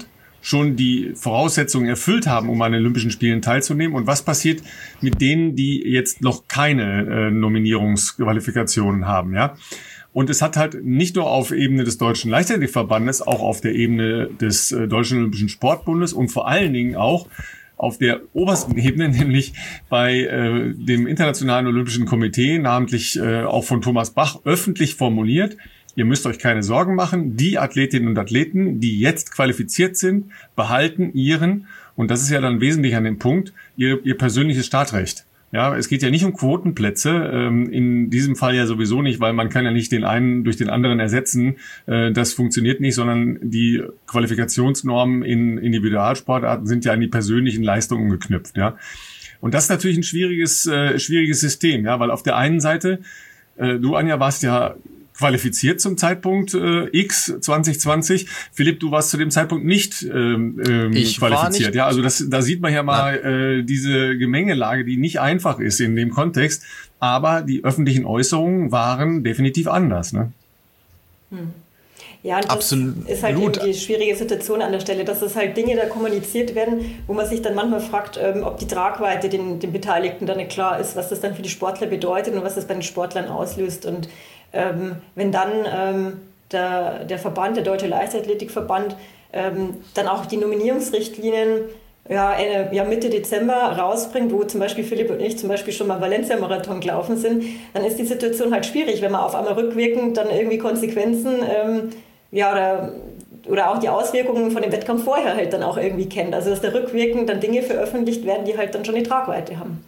schon die Voraussetzungen erfüllt haben, um an den Olympischen Spielen teilzunehmen? Und was passiert mit denen, die jetzt noch keine äh, Nominierungsqualifikationen haben, ja? Und es hat halt nicht nur auf Ebene des Deutschen Leichtathletikverbandes, auch auf der Ebene des äh, Deutschen Olympischen Sportbundes und vor allen Dingen auch auf der obersten Ebene, nämlich bei äh, dem Internationalen Olympischen Komitee, namentlich äh, auch von Thomas Bach, öffentlich formuliert: Ihr müsst euch keine Sorgen machen, die Athletinnen und Athleten, die jetzt qualifiziert sind, behalten ihren, und das ist ja dann wesentlich an dem Punkt, ihr, ihr persönliches Startrecht. Ja, es geht ja nicht um Quotenplätze, ähm, in diesem Fall ja sowieso nicht, weil man kann ja nicht den einen durch den anderen ersetzen. Äh, das funktioniert nicht, sondern die Qualifikationsnormen in Individualsportarten sind ja an die persönlichen Leistungen geknüpft. Ja, und das ist natürlich ein schwieriges, äh, schwieriges System, ja, weil auf der einen Seite, äh, du Anja warst ja qualifiziert zum Zeitpunkt äh, X zwanzig zwanzig. Philipp, du warst zu dem Zeitpunkt nicht ähm, ich qualifiziert. Nicht. Ja, also das, da sieht man ja mal äh, diese Gemengelage, die nicht einfach ist in dem Kontext. Aber die öffentlichen Äußerungen waren definitiv anders, ne? Hm. Ja, und das Absolut. ist halt eben die schwierige Situation an der Stelle, dass es halt Dinge da kommuniziert werden, wo man sich dann manchmal fragt, ähm, ob die Tragweite den, den Beteiligten dann nicht klar ist, was das dann für die Sportler bedeutet und was das bei den Sportlern auslöst. Und ähm, wenn dann ähm, der, der Verband, der Deutsche Leichtathletikverband, ähm, dann auch die Nominierungsrichtlinien ja, eine, ja, Mitte Dezember rausbringt, wo zum Beispiel Philipp und ich zum Beispiel schon mal Valencia-Marathon gelaufen sind, dann ist die Situation halt schwierig, wenn man auf einmal rückwirkend dann irgendwie Konsequenzen ähm, ja, oder, oder auch die Auswirkungen von dem Wettkampf vorher halt dann auch irgendwie kennt. Also dass da rückwirkend dann Dinge veröffentlicht werden, die halt dann schon eine Tragweite haben.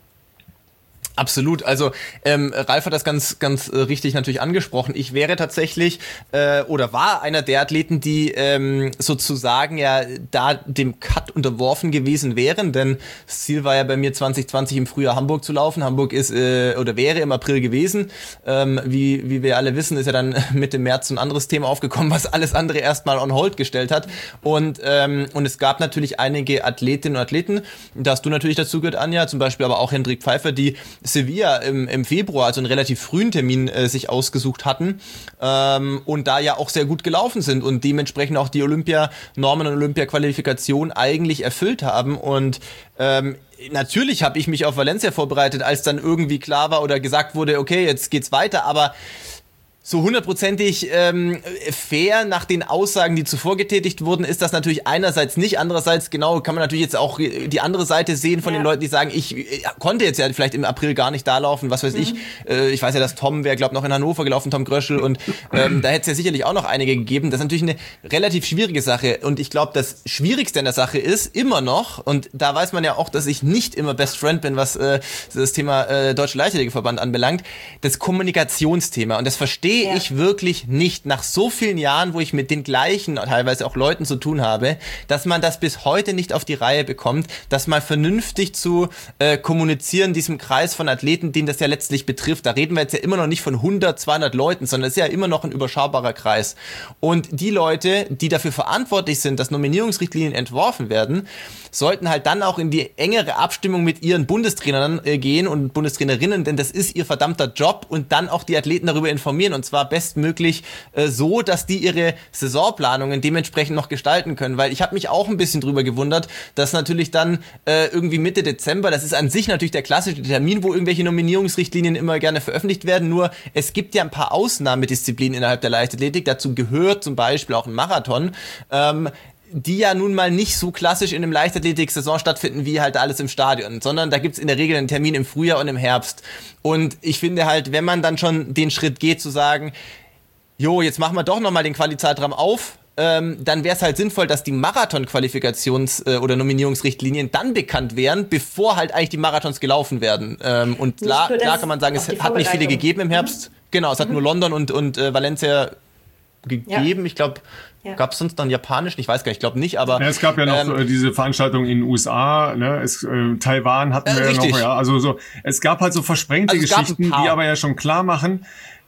Absolut. Also ähm, Ralf hat das ganz, ganz äh, richtig natürlich angesprochen. Ich wäre tatsächlich äh, oder war einer der Athleten, die ähm, sozusagen ja da dem Cut unterworfen gewesen wären, denn das Ziel war ja bei mir zwanzig zwanzig im Frühjahr Hamburg zu laufen. Hamburg ist äh, oder wäre im April gewesen. Ähm, wie, wie wir alle wissen, ist ja dann Mitte März ein anderes Thema aufgekommen, was alles andere erstmal on hold gestellt hat. Und, ähm, und es gab natürlich einige Athletinnen und Athleten, da hast du natürlich dazu gehört, Anja, zum Beispiel aber auch Hendrik Pfeiffer, die Sevilla im, im Februar, also einen relativ frühen Termin äh, sich ausgesucht hatten ähm, und da ja auch sehr gut gelaufen sind und dementsprechend auch die Olympianormen und Olympia-Qualifikation eigentlich erfüllt haben. Und ähm, natürlich habe ich mich auf Valencia vorbereitet, als dann irgendwie klar war oder gesagt wurde, okay, jetzt geht's weiter, aber so hundertprozentig ähm, fair nach den Aussagen, die zuvor getätigt wurden, ist das natürlich einerseits nicht. Andererseits, genau, kann man natürlich jetzt auch die andere Seite sehen von ja. den Leuten, die sagen, ich äh, konnte jetzt ja vielleicht im April gar nicht da laufen, was weiß mhm. ich. Äh, ich weiß ja, dass Tom, wer glaubt noch in Hannover gelaufen, Tom Gröschel, und ähm, da hätte es ja sicherlich auch noch einige gegeben. Das ist natürlich eine relativ schwierige Sache. Und ich glaube, das Schwierigste an der Sache ist immer noch, und da weiß man ja auch, dass ich nicht immer Best Friend bin, was äh, das Thema äh, Deutsche Leichtathletikverband anbelangt, das Kommunikationsthema. Und das verstehe Ja. ich wirklich nicht, nach so vielen Jahren, wo ich mit den gleichen, teilweise auch Leuten zu tun habe, dass man das bis heute nicht auf die Reihe bekommt, das mal vernünftig zu äh, kommunizieren, diesem Kreis von Athleten, den das ja letztlich betrifft. Da reden wir jetzt ja immer noch nicht von hundert, zweihundert Leuten, sondern es ist ja immer noch ein überschaubarer Kreis. Und die Leute, die dafür verantwortlich sind, dass Nominierungsrichtlinien entworfen werden, sollten halt dann auch in die engere Abstimmung mit ihren Bundestrainern äh, gehen und Bundestrainerinnen, denn das ist ihr verdammter Job, und dann auch die Athleten darüber informieren, und zwar bestmöglich äh, so, dass die ihre Saisonplanungen dementsprechend noch gestalten können, weil ich habe mich auch ein bisschen drüber gewundert, dass natürlich dann äh, irgendwie Mitte Dezember, das ist an sich natürlich der klassische Termin, wo irgendwelche Nominierungsrichtlinien immer gerne veröffentlicht werden, nur es gibt ja ein paar Ausnahmedisziplinen innerhalb der Leichtathletik, dazu gehört zum Beispiel auch ein Marathon, ähm, die ja nun mal nicht so klassisch in einem Leichtathletik-Saison stattfinden wie halt alles im Stadion, sondern da gibt's in der Regel einen Termin im Frühjahr und im Herbst. Und ich finde halt, wenn man dann schon den Schritt geht, zu sagen, jo, jetzt machen wir doch nochmal den Quali-Zeitraum auf, ähm, dann wäre es halt sinnvoll, dass die Marathon-Qualifikations- äh, oder Nominierungsrichtlinien dann bekannt wären, bevor halt eigentlich die Marathons gelaufen werden. Ähm, und klar, klar kann man sagen, es hat nicht viele gegeben im Herbst. Mhm. Genau, es hat mhm. nur London und, und äh, Valencia gegeben. Ja. Ich glaube, ja. gab es sonst dann japanischen? Ich weiß gar nicht, ich glaube nicht, aber... Ja, es gab ja noch ähm, äh, diese Veranstaltungen in den U S A, ne? es, äh, Taiwan hatten äh, wir ja noch, ja, also so, es gab halt so versprengte also Geschichten, die aber ja schon klar machen,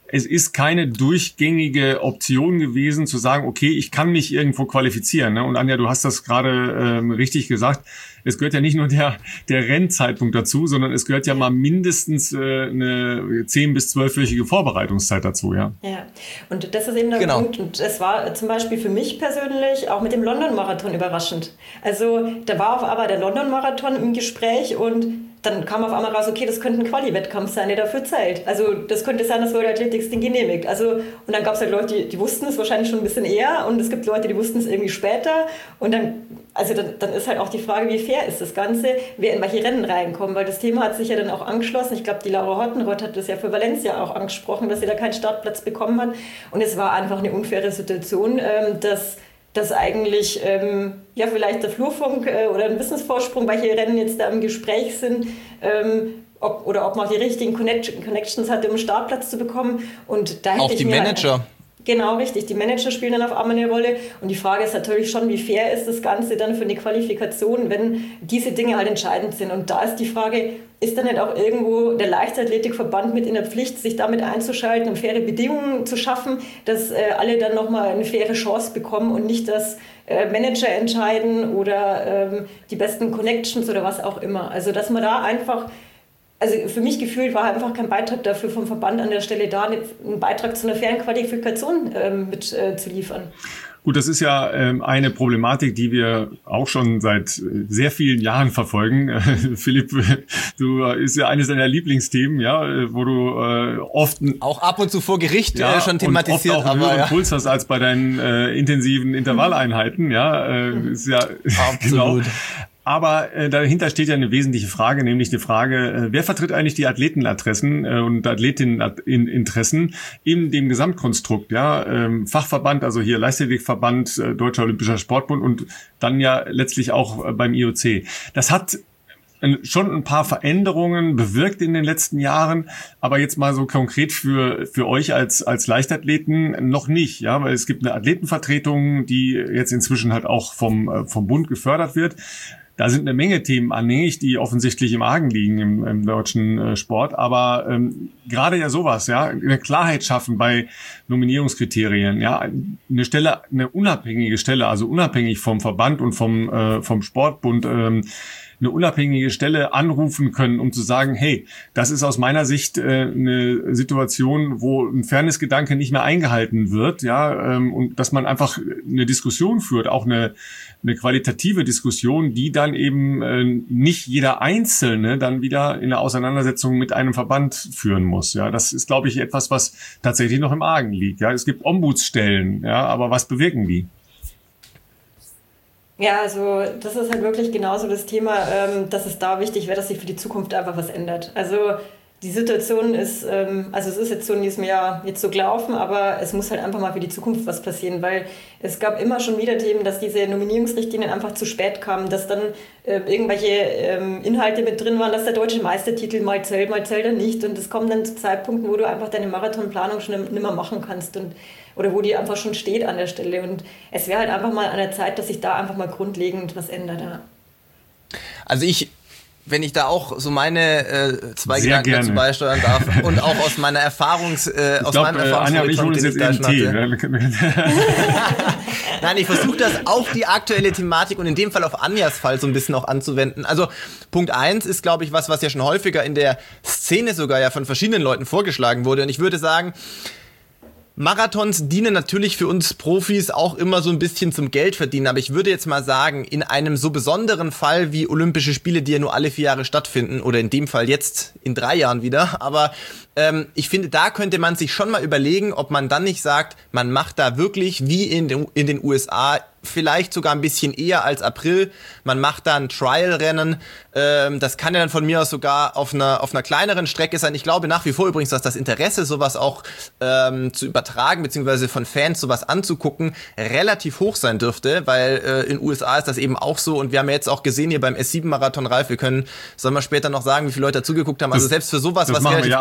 es ist keine durchgängige Option gewesen, zu sagen, okay, ich kann mich irgendwo qualifizieren. Ne? Und Anja, du hast das gerade ähm, richtig gesagt. Es gehört ja nicht nur der, der Rennzeitpunkt dazu, sondern es gehört ja mal mindestens äh, eine zehn- bis zwölfwöchige Vorbereitungszeit dazu, ja. Ja, und das ist eben der genau. Punkt. Und das war zum Beispiel für mich persönlich auch mit dem London-Marathon überraschend. Also da war auf einmal der London-Marathon im Gespräch und dann kam auf einmal raus, okay, das könnte ein Quali-Wettkampf sein, der dafür zählt. Also das könnte sein, dass World Athletics den genehmigt. Also, und dann gab es halt Leute, die, die wussten es wahrscheinlich schon ein bisschen eher und es gibt Leute, die wussten es irgendwie später. Und dann, also dann, dann ist halt auch die Frage, wie fair ist das Ganze, wer in welche Rennen reinkommt. Weil das Thema hat sich ja dann auch angeschlossen. Ich glaube, die Laura Hortenroth hat das ja für Valencia auch angesprochen, dass sie da keinen Startplatz bekommen hat. Und es war einfach eine unfaire Situation, ähm, dass dass eigentlich ähm, ja vielleicht der Flurfunk äh, oder ein Wissensvorsprung, welche Rennen jetzt da im Gespräch sind, ähm, ob, oder ob man die richtigen Connect- Connections hatte, um einen Startplatz zu bekommen. Und da hätte auch ich die mir Manager. Halt, genau, richtig. Die Manager spielen dann auf einmal eine Rolle. Und die Frage ist natürlich schon, wie fair ist das Ganze dann für eine Qualifikation, wenn diese Dinge halt entscheidend sind. Und da ist die Frage, ist dann nicht auch irgendwo der Leichtathletikverband mit in der Pflicht, sich damit einzuschalten, um faire Bedingungen zu schaffen, dass äh, alle dann nochmal eine faire Chance bekommen und nicht, dass äh, Manager entscheiden oder ähm, die besten Connections oder was auch immer. Also dass man da einfach, also für mich gefühlt war einfach kein Beitrag dafür vom Verband an der Stelle da, einen Beitrag zu einer fairen Qualifikation ähm, mit äh, zu liefern. Gut, das ist ja ähm, eine Problematik, die wir auch schon seit sehr vielen Jahren verfolgen. Äh, Philipp, du äh, ist ja eines deiner Lieblingsthemen, ja, wo du äh, oft auch ab und zu vor Gericht ja, äh, schon thematisiert, und oft auch einen aber höheren ja. Puls hast als bei deinen äh, intensiven Intervalleinheiten, ja, äh, ist ja absolut. Genau. Aber äh, dahinter steht ja eine wesentliche Frage, nämlich die Frage, äh, wer vertritt eigentlich die Athletenadressen äh, und Athletinneninteressen in dem Gesamtkonstrukt, ja, ähm, Fachverband, also hier Leichtathletikverband, äh, Deutscher Olympischer Sportbund und dann ja letztlich auch äh, beim I O C. Das hat schon ein paar Veränderungen bewirkt in den letzten Jahren, aber jetzt mal so konkret für für euch als als Leichtathleten noch nicht, ja, weil es gibt eine Athletenvertretung, die jetzt inzwischen halt auch vom vom Bund gefördert wird. Da sind eine Menge Themen anhängig, die offensichtlich im Argen liegen im, im deutschen äh, Sport. Aber ähm, gerade ja sowas, ja, eine Klarheit schaffen bei Nominierungskriterien, ja, eine Stelle, eine unabhängige Stelle, also unabhängig vom Verband und vom äh, vom Sportbund, ähm, eine unabhängige Stelle anrufen können, um zu sagen, hey, das ist aus meiner Sicht äh, eine Situation, wo ein Fairnessgedanke nicht mehr eingehalten wird, ja, ähm, und dass man einfach eine Diskussion führt, auch eine eine qualitative Diskussion, die dann eben äh, nicht jeder Einzelne dann wieder in eine Auseinandersetzung mit einem Verband führen muss. Ja, das ist, glaube ich, etwas, was tatsächlich noch im Argen liegt. Ja, es gibt Ombudsstellen, ja, aber was bewirken die? Ja, also das ist halt wirklich genauso das Thema, ähm, dass es da wichtig wäre, dass sich für die Zukunft einfach was ändert. Also die Situation ist, ähm, also es ist jetzt so in diesem Jahr jetzt so gelaufen, aber es muss halt einfach mal für die Zukunft was passieren, weil es gab immer schon wieder Themen, dass diese Nominierungsrichtlinien einfach zu spät kamen, dass dann äh, irgendwelche ähm, Inhalte mit drin waren, dass der deutsche Meistertitel mal zählt, mal zählt er nicht und es kommt dann zu Zeitpunkten, wo du einfach deine Marathonplanung schon nicht mehr machen kannst und oder wo die einfach schon steht an der Stelle und es wäre halt einfach mal an der Zeit, dass sich da einfach mal grundlegend was ändert. Ja. Also ich wenn ich da auch so meine äh, zwei Sehr Gedanken gerne. dazu beisteuern darf und auch aus meiner Erfahrungs äh, aus glaub, meinem äh, Anja und ich holen uns jetzt Erfahrungshorizont, eben den ich Tee. da schon hatte. Nein, ich versuche das auf die aktuelle Thematik und in dem Fall auf Anjas Fall so ein bisschen auch anzuwenden. Also Punkt eins ist, glaube ich, was, was ja schon häufiger in der Szene sogar ja von verschiedenen Leuten vorgeschlagen wurde. Und ich würde sagen, Marathons dienen natürlich für uns Profis auch immer so ein bisschen zum Geldverdienen, aber ich würde jetzt mal sagen, in einem so besonderen Fall wie Olympische Spiele, die ja nur alle vier Jahre stattfinden, oder in dem Fall jetzt in drei Jahren wieder, aber ähm, ich finde, da könnte man sich schon mal überlegen, ob man dann nicht sagt, man macht da wirklich wie in den, in den U S A vielleicht sogar ein bisschen eher als April. Man macht da ein Trial-Rennen. Ähm, das kann ja dann von mir aus sogar auf einer, auf einer kleineren Strecke sein. Ich glaube nach wie vor übrigens, dass das Interesse, sowas auch ähm, zu übertragen, beziehungsweise von Fans sowas anzugucken, relativ hoch sein dürfte, weil äh, in den U S A ist das eben auch so. Und wir haben ja jetzt auch gesehen hier beim S sieben Marathon, Ralf, wir können, sollen wir später noch sagen, wie viele Leute dazugeguckt haben. Also das, selbst für sowas, das was machen relativ... wir, ja, aber lass,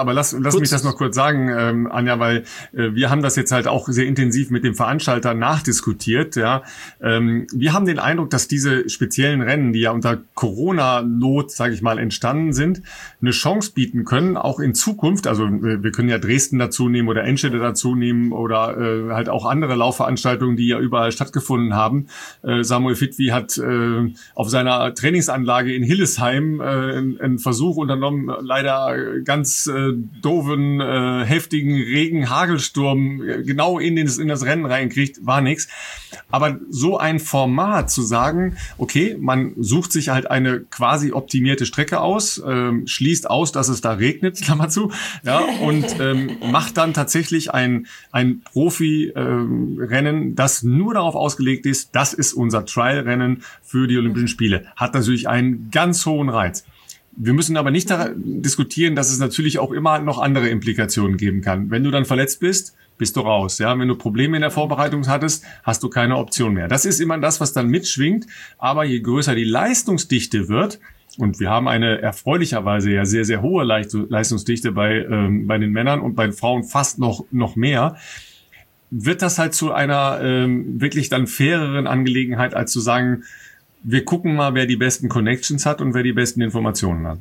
lass kurz, mich das noch kurz sagen, ähm, Anja, weil äh, wir haben das jetzt halt auch sehr intensiv mit dem Veranstalter nachdiskutiert. Ja, ähm, wir haben den Eindruck, dass diese speziellen Rennen, die ja unter Corona-Not, sage ich mal, entstanden sind, eine Chance bieten können, auch in Zukunft. Also äh, wir können ja Dresden dazu nehmen oder Enschede dazu nehmen oder äh, halt auch andere Laufveranstaltungen, die ja überall stattgefunden haben. Äh, Samuel Fitwi hat äh, auf seiner Trainingsanlage in Hillesheim äh, einen, einen Versuch unternommen, leider ganz äh, doofen, äh, heftigen Regen, Hagelsturm äh, genau in, den, in das Rennen reinkriegt, war nix. Aber so ein Format zu sagen, okay, man sucht sich halt eine quasi optimierte Strecke aus, ähm, schließt aus, dass es da regnet, Klammer zu, ja, und ähm, macht dann tatsächlich ein, ein Profi-Rennen, ähm, das nur darauf ausgelegt ist, das ist unser Trial-Rennen für die Olympischen Spiele. Hat natürlich einen ganz hohen Reiz. Wir müssen aber nicht da diskutieren, dass es natürlich auch immer noch andere Implikationen geben kann. Wenn du dann verletzt bist, bist du raus. Ja, wenn du Probleme in der Vorbereitung hattest, hast du keine Option mehr. Das ist immer das, was dann mitschwingt. Aber je größer die Leistungsdichte wird, und wir haben eine erfreulicherweise ja sehr, sehr hohe Leistungsdichte bei, ähm, bei den Männern und bei den Frauen fast noch, noch mehr, wird das halt zu einer ähm, wirklich dann faireren Angelegenheit, als zu sagen, wir gucken mal, wer die besten Connections hat und wer die besten Informationen hat.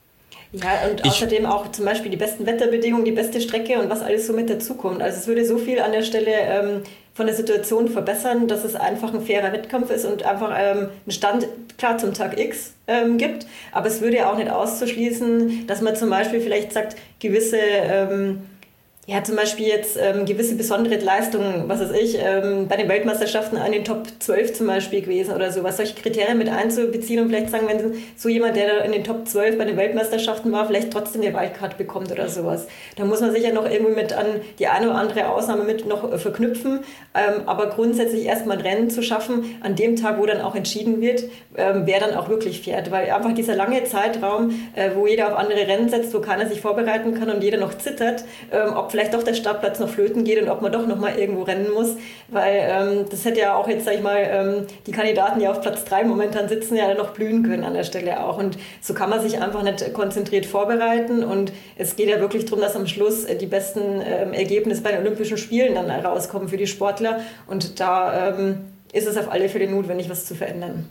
Ja, und ich außerdem auch zum Beispiel die besten Wetterbedingungen, die beste Strecke und was alles so mit dazukommt. Also es würde so viel an der Stelle ähm, von der Situation verbessern, dass es einfach ein fairer Wettkampf ist und einfach ähm, einen Stand, klar, zum Tag X ähm, gibt. Aber es würde ja auch nicht auszuschließen, dass man zum Beispiel vielleicht sagt, gewisse... Ähm, Ja, zum Beispiel jetzt ähm, gewisse besondere Leistungen, was weiß ich, ähm, bei den Weltmeisterschaften an den Top zwölf zum Beispiel gewesen oder sowas, solche Kriterien mit einzubeziehen und vielleicht sagen, wenn so jemand, der da in den Top zwölf bei den Weltmeisterschaften war, vielleicht trotzdem eine Wildcard bekommt oder sowas. Da muss man sich ja noch irgendwie mit an die eine oder andere Ausnahme mit noch äh, verknüpfen, ähm, aber grundsätzlich erstmal ein Rennen zu schaffen, an dem Tag, wo dann auch entschieden wird, ähm, wer dann auch wirklich fährt, weil einfach dieser lange Zeitraum, äh, wo jeder auf andere Rennen setzt, wo keiner sich vorbereiten kann und jeder noch zittert, ähm, ob vielleicht doch der Startplatz noch flöten geht und ob man doch noch mal irgendwo rennen muss, weil ähm, das hätte ja auch jetzt, sag ich mal, ähm, die Kandidaten, die auf Platz drei momentan sitzen, ja noch blühen können an der Stelle auch und so kann man sich einfach nicht konzentriert vorbereiten und es geht ja wirklich darum, dass am Schluss die besten ähm, Ergebnisse bei den Olympischen Spielen dann rauskommen für die Sportler und da ähm, ist es auf alle Fälle notwendig, was zu verändern.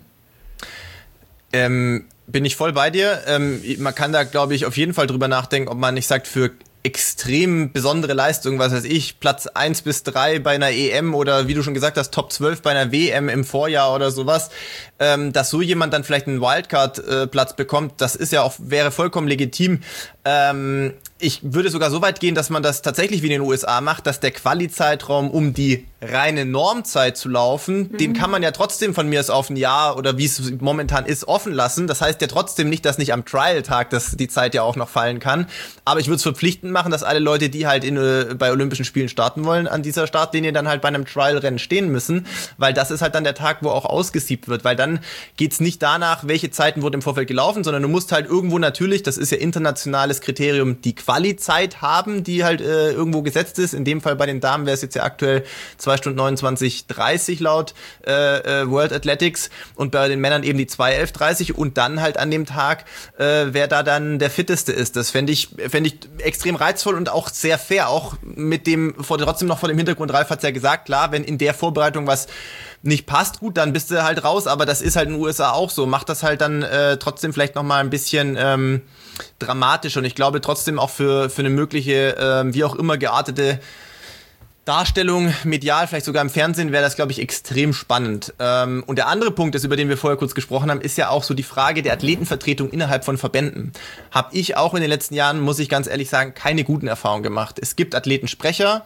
Ähm, bin ich voll bei dir. Ähm, man kann da, glaube ich, auf jeden Fall drüber nachdenken, ob man nicht sagt, für extrem besondere Leistung, was weiß ich, Platz eins bis drei bei einer E M oder wie du schon gesagt hast, Top zwölf bei einer W M im Vorjahr oder sowas, ähm, dass so jemand dann vielleicht einen Wildcard-Platz äh, bekommt, das ist ja auch, wäre vollkommen legitim. Ähm, ich würde sogar so weit gehen, dass man das tatsächlich wie in den U S A macht, dass der Quali-Zeitraum, um die reine Normzeit zu laufen, mhm. den kann man ja trotzdem von mir aus auf ein Jahr oder wie es momentan ist, offen lassen. Das heißt ja trotzdem nicht, dass nicht am Trial-Tag dass die Zeit ja auch noch fallen kann. Aber ich würde es verpflichtend machen, dass alle Leute, die halt in, bei Olympischen Spielen starten wollen, an dieser Startlinie dann halt bei einem Trial-Rennen stehen müssen, weil das ist halt dann der Tag, wo auch ausgesiebt wird, weil dann geht's nicht danach, welche Zeiten wurden im Vorfeld gelaufen, sondern du musst halt irgendwo natürlich, das ist ja internationales Kriterium, die Quali-Zeit haben, die halt äh, irgendwo gesetzt ist. In dem Fall bei den Damen wäre es jetzt ja aktuell zwei Stunden neunundzwanzig dreißig laut äh, äh, World Athletics und bei den Männern eben die zwei elf dreißig und dann halt an dem Tag, äh, wer da dann der Fitteste ist. Das fände ich, fände ich extrem reizvoll und auch sehr fair, auch mit dem, vor, trotzdem noch vor dem Hintergrund, Ralf hat's ja gesagt, klar, wenn in der Vorbereitung was nicht passt, gut, dann bist du halt raus, aber das ist halt in den U S A auch so. Macht das halt dann äh, trotzdem vielleicht nochmal ein bisschen ähm, dramatisch und ich glaube trotzdem auch für, für eine mögliche, äh, wie auch immer geartete Darstellung, medial, vielleicht sogar im Fernsehen, wäre das, glaube ich, extrem spannend. Ähm, und der andere Punkt, ist, über den wir vorher kurz gesprochen haben, ist ja auch so die Frage der Athletenvertretung innerhalb von Verbänden. Habe ich auch in den letzten Jahren, muss ich ganz ehrlich sagen, keine guten Erfahrungen gemacht. Es gibt Athletensprecher,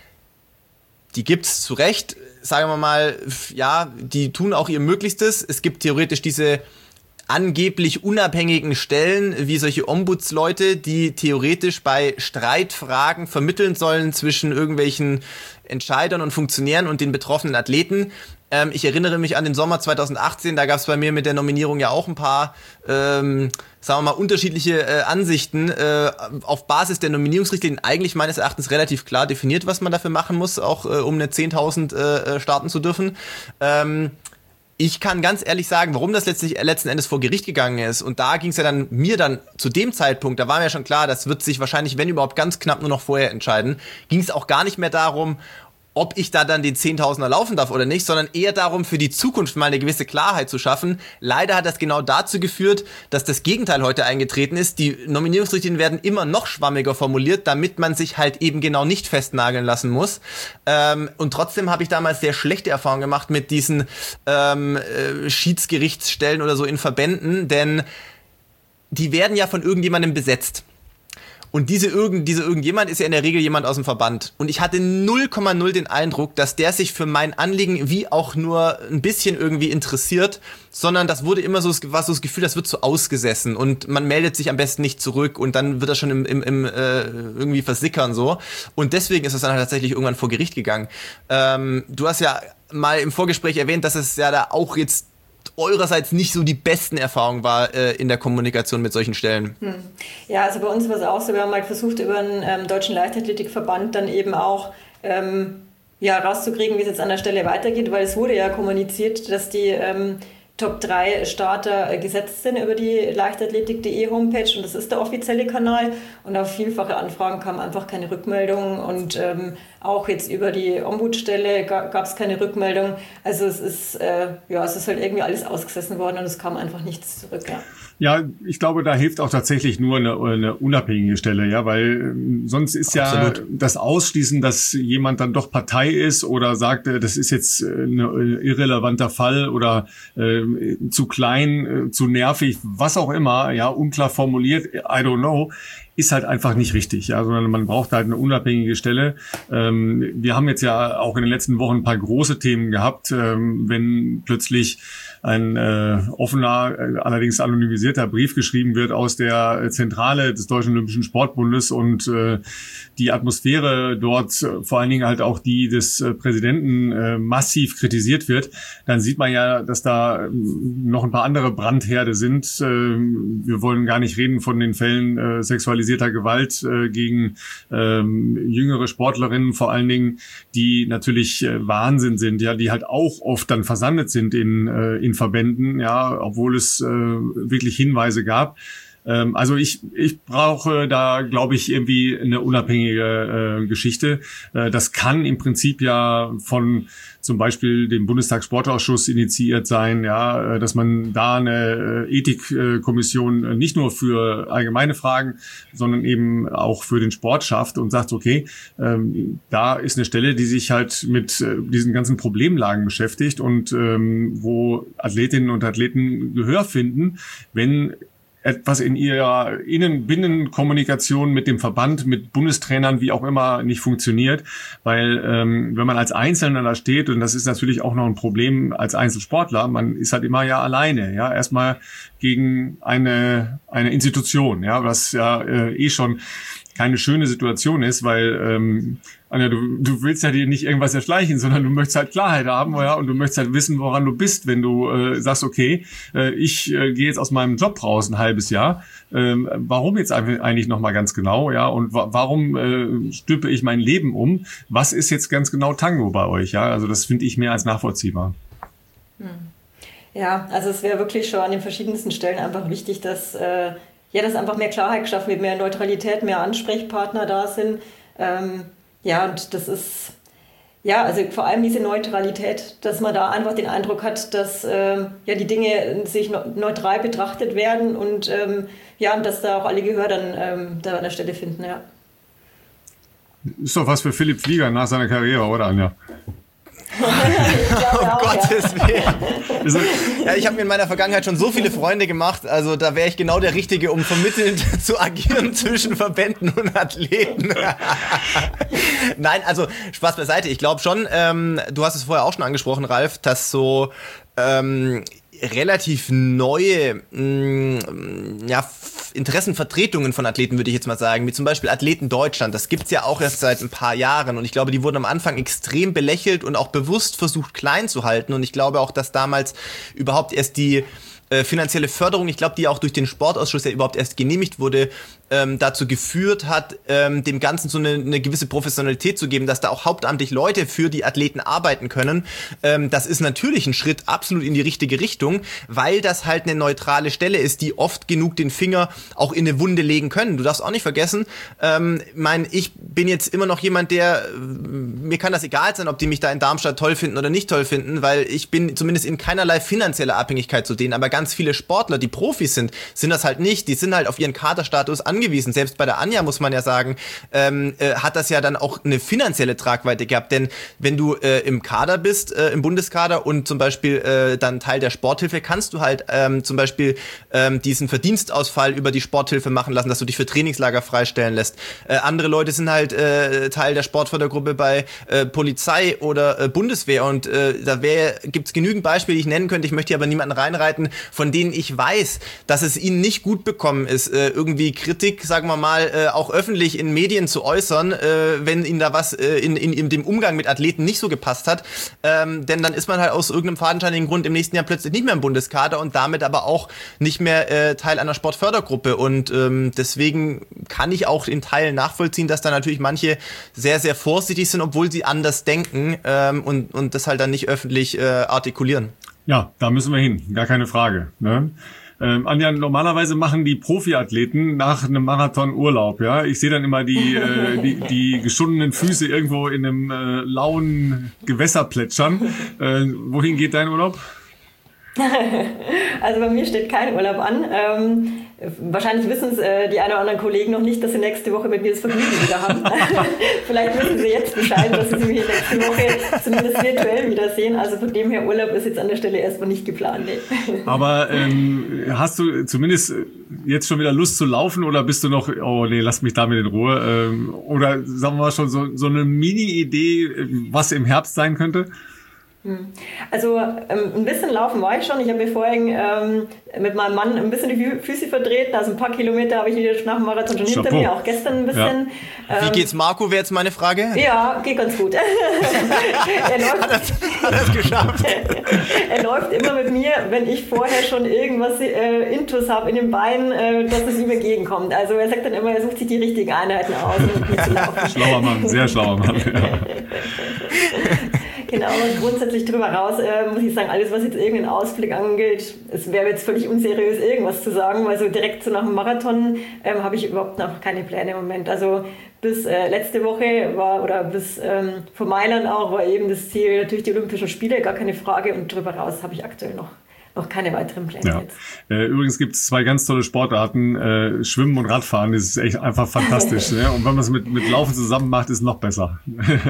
die gibt's zu Recht, sagen wir mal, ja, die tun auch ihr Möglichstes. Es gibt theoretisch diese angeblich unabhängigen Stellen wie solche Ombudsleute, die theoretisch bei Streitfragen vermitteln sollen zwischen irgendwelchen Entscheidern und Funktionären und den betroffenen Athleten. Ähm, ich erinnere mich an den Sommer zwanzig achtzehn, da gab es bei mir mit der Nominierung ja auch ein paar, ähm, sagen wir mal, unterschiedliche äh, Ansichten. Äh, auf Basis der Nominierungsrichtlinien eigentlich meines Erachtens relativ klar definiert, was man dafür machen muss, auch äh, um eine zehntausend äh, starten zu dürfen. Ähm, Ich kann ganz ehrlich sagen, warum das letztlich, letzten Endes vor Gericht gegangen ist. Und da ging es ja dann mir dann zu dem Zeitpunkt, da war mir ja schon klar, das wird sich wahrscheinlich, wenn überhaupt, ganz knapp nur noch vorher entscheiden, ging es auch gar nicht mehr darum, ob ich da dann den Zehntausender laufen darf oder nicht, sondern eher darum, für die Zukunft mal eine gewisse Klarheit zu schaffen. Leider hat das genau dazu geführt, dass das Gegenteil heute eingetreten ist. Die Nominierungsrichtlinien werden immer noch schwammiger formuliert, damit man sich halt eben genau nicht festnageln lassen muss. Ähm, und trotzdem habe ich damals sehr schlechte Erfahrungen gemacht mit diesen ähm, äh, Schiedsgerichtsstellen oder so in Verbänden, denn die werden ja von irgendjemandem besetzt. Und diese irgend, diese irgendjemand ist ja in der Regel jemand aus dem Verband. Und ich hatte null Komma null den Eindruck, dass der sich für mein Anliegen wie auch nur ein bisschen irgendwie interessiert, sondern das wurde immer so, war so das Gefühl, das wird so ausgesessen und man meldet sich am besten nicht zurück und dann wird das schon im, im, im äh, irgendwie versickern so. Und deswegen ist es dann halt tatsächlich irgendwann vor Gericht gegangen. Ähm, du hast ja mal im Vorgespräch erwähnt, dass es ja da auch jetzt eurerseits nicht so die besten Erfahrungen war äh, in der Kommunikation mit solchen Stellen. Hm. Ja, also bei uns war es auch so, wir haben halt versucht, über den ähm, Deutschen Leichtathletikverband dann eben auch ähm, ja, rauszukriegen, wie es jetzt an der Stelle weitergeht, weil es wurde ja kommuniziert, dass die ähm, Top drei Starter äh, gesetzt sind über die leichtathletik punkt de Homepage und das ist der offizielle Kanal und auf vielfache Anfragen kam einfach keine Rückmeldung und ähm, auch jetzt über die Ombudsstelle gab es keine Rückmeldung. Also es ist, äh, ja, es ist halt irgendwie alles ausgesessen worden und es kam einfach nichts zurück. Ja. Ja, ich glaube, da hilft auch tatsächlich nur eine, eine unabhängige Stelle, ja, weil äh, sonst ist ja Absolut. Das Ausschließen, dass jemand dann doch Partei ist oder sagt, äh, das ist jetzt äh, ein irrelevanter Fall oder äh, zu klein, äh, zu nervig, was auch immer, ja, unklar formuliert, I don't know, ist halt einfach nicht richtig, ja, sondern man braucht halt eine unabhängige Stelle. Ähm, wir haben jetzt ja auch in den letzten Wochen ein paar große Themen gehabt, ähm, wenn plötzlich ein äh, offener, äh, allerdings anonymisierter Brief geschrieben wird aus der Zentrale des Deutschen Olympischen Sportbundes und äh, die Atmosphäre dort, äh, vor allen Dingen halt auch die des äh, Präsidenten, äh, massiv kritisiert wird, dann sieht man ja, dass da äh, noch ein paar andere Brandherde sind. Äh, wir wollen gar nicht reden von den Fällen äh, sexualisierter Gewalt äh, gegen äh, jüngere Sportlerinnen, vor allen Dingen, die natürlich äh, Wahnsinn sind, ja, die halt auch oft dann versandet sind in äh, in Verbänden, ja, obwohl es äh, wirklich Hinweise gab. Ähm, also ich ich brauche da, glaube ich, irgendwie eine unabhängige äh, Geschichte. Äh, das kann im Prinzip ja von zum Beispiel dem Bundestagssportausschuss initiiert sein, ja, äh, dass man da eine äh, Ethikkommission äh, nicht nur für allgemeine Fragen, sondern eben auch für den Sport schafft und sagt, okay, ähm, da ist eine Stelle, die sich halt mit äh, diesen ganzen Problemlagen beschäftigt und ähm, wo Athletinnen und Athleten Gehör finden, wenn etwas in ihrer Innen-Binnen-Kommunikation mit dem Verband, mit Bundestrainern, wie auch immer, nicht funktioniert. Weil ähm, wenn man als Einzelner da steht, und das ist natürlich auch noch ein Problem als Einzelsportler, man ist halt immer ja alleine, ja, erstmal gegen eine eine Institution, ja, was ja äh, eh schon keine schöne Situation ist, weil ähm, Anja, du, du willst ja dir nicht irgendwas erschleichen, sondern du möchtest halt Klarheit haben, ja, und du möchtest halt wissen, woran du bist, wenn du äh, sagst, okay, äh, ich äh, gehe jetzt aus meinem Job raus ein halbes Jahr. Ähm, warum jetzt eigentlich nochmal ganz genau, ja, und wa- warum äh, stülpe ich mein Leben um? Was ist jetzt ganz genau Tango bei euch, ja? Also das finde ich mehr als nachvollziehbar. Hm. Ja, also es wäre wirklich schon an den verschiedensten Stellen einfach wichtig, dass äh, ja, dass einfach mehr Klarheit geschaffen wird, mehr Neutralität, mehr Ansprechpartner da sind. Ähm, ja, und das ist, ja, also vor allem diese Neutralität, dass man da einfach den Eindruck hat, dass ähm, ja, die Dinge sich neutral betrachtet werden und ähm, ja, und dass da auch alle Gehör dann ähm, da an der Stelle finden, ja. Ist doch was für Philipp Flieger nach seiner Karriere, oder Anja? Um auch, Gottes ja. Willen. Ja, ich habe mir in meiner Vergangenheit schon so viele Freunde gemacht, also da wäre ich genau der Richtige, um vermittelnd zu agieren zwischen Verbänden und Athleten. Nein, also Spaß beiseite. Ich glaube schon, ähm, du hast es vorher auch schon angesprochen, Ralf, dass so ähm, relativ neue mh, ja, Interessenvertretungen von Athleten, würde ich jetzt mal sagen, wie zum Beispiel Athleten Deutschland. Das gibt's ja auch erst seit ein paar Jahren und ich glaube, die wurden am Anfang extrem belächelt und auch bewusst versucht klein zu halten und ich glaube auch, dass damals überhaupt erst die äh, finanzielle Förderung, ich glaube, die auch durch den Sportausschuss ja überhaupt erst genehmigt wurde, ähm, dazu geführt hat, ähm, dem Ganzen so eine, eine gewisse Professionalität zu geben, dass da auch hauptamtlich Leute für die Athleten arbeiten können. Ähm, das ist natürlich ein Schritt absolut in die richtige Richtung, weil das halt eine neutrale Stelle ist, die oft genug den Finger auch in eine Wunde legen können. Du darfst auch nicht vergessen, ähm, mein, ich bin jetzt immer noch jemand, der, mir kann das egal sein, ob die mich da in Darmstadt toll finden oder nicht toll finden, weil ich bin zumindest in keinerlei finanzieller Abhängigkeit zu denen, aber ganz viele Sportler, die Profis sind, sind das halt nicht, die sind halt auf ihren Kaderstatus angewiesen. Angewiesen. Selbst bei der Anja, muss man ja sagen, ähm, äh, hat das ja dann auch eine finanzielle Tragweite gehabt. Denn wenn du äh, im Kader bist, äh, im Bundeskader und zum Beispiel äh, dann Teil der Sporthilfe, kannst du halt ähm, zum Beispiel ähm, diesen Verdienstausfall über die Sporthilfe machen lassen, dass du dich für Trainingslager freistellen lässt. Äh, andere Leute sind halt äh, Teil der Sportfördergruppe bei äh, Polizei oder äh, Bundeswehr und äh, da gibt es genügend Beispiele, die ich nennen könnte. Ich möchte hier aber niemanden reinreiten, von denen ich weiß, dass es ihnen nicht gut bekommen ist, äh, irgendwie Kritik, sagen wir mal, äh, auch öffentlich in Medien zu äußern, äh, wenn ihnen da was äh, in, in, in dem Umgang mit Athleten nicht so gepasst hat. Ähm, denn dann ist man halt aus irgendeinem fadenscheinigen Grund im nächsten Jahr plötzlich nicht mehr im Bundeskader und damit aber auch nicht mehr äh, Teil einer Sportfördergruppe. Und ähm, deswegen kann ich auch in Teilen nachvollziehen, dass da natürlich manche sehr, sehr vorsichtig sind, obwohl sie anders denken ähm, und, und das halt dann nicht öffentlich äh, artikulieren. Ja, da müssen wir hin, gar keine Frage, ne? Ähm, Anja, normalerweise machen die Profiathleten nach einem Marathon Urlaub, ja. Ich sehe dann immer die, äh, die, die geschundenen Füße irgendwo in einem äh, lauen Gewässer plätschern. Äh, wohin geht dein Urlaub? Also bei mir steht kein Urlaub an. Ähm, wahrscheinlich wissen es äh, die ein oder anderen Kollegen noch nicht, dass sie nächste Woche mit mir das Vergnügen wieder haben. Vielleicht wissen sie jetzt Bescheid, dass sie mich nächste Woche zumindest virtuell wiedersehen. Also von dem her, Urlaub ist jetzt an der Stelle erstmal nicht geplant. Nee. Aber ähm, hast du zumindest jetzt schon wieder Lust zu laufen oder bist du noch, oh nee, lass mich damit in Ruhe? Ähm, oder sagen wir mal schon so, so eine Mini-Idee, was im Herbst sein könnte? Also ähm, ein bisschen laufen war ich schon. Ich habe mir vorhin ähm, mit meinem Mann ein bisschen die Füße verdreht. Also ein paar Kilometer habe ich wieder nach dem Marathon schon Chapeau. Hinter mir, auch gestern ein bisschen. Ja. Ähm, Wie geht's Marco, wäre jetzt meine Frage? Ja, geht ganz gut. er, läuft, hat er, hat er es geschafft? er läuft immer mit mir, wenn ich vorher schon irgendwas äh, Intus habe in den Beinen, äh, dass es ihm entgegenkommt. Also er sagt dann immer, er sucht sich die richtigen Einheiten aus, um mit mir zu laufen. Schlauer Mann, sehr schlauer Mann. Ja. Genau, grundsätzlich drüber raus äh, muss ich sagen, alles was jetzt irgendeinen Ausblick angeht, es wäre jetzt völlig unseriös irgendwas zu sagen, weil so direkt so nach dem Marathon ähm, habe ich überhaupt noch keine Pläne im Moment. Also bis äh, letzte Woche war, oder bis ähm, vor Mailand auch, war eben das Ziel natürlich die Olympischen Spiele, gar keine Frage, und drüber raus habe ich aktuell noch noch keine weiteren Pläne ja. jetzt. Äh, übrigens gibt es zwei ganz tolle Sportarten, äh, Schwimmen und Radfahren, das ist echt einfach fantastisch. Ne? Und wenn man es mit, mit Laufen zusammen macht, ist es noch besser.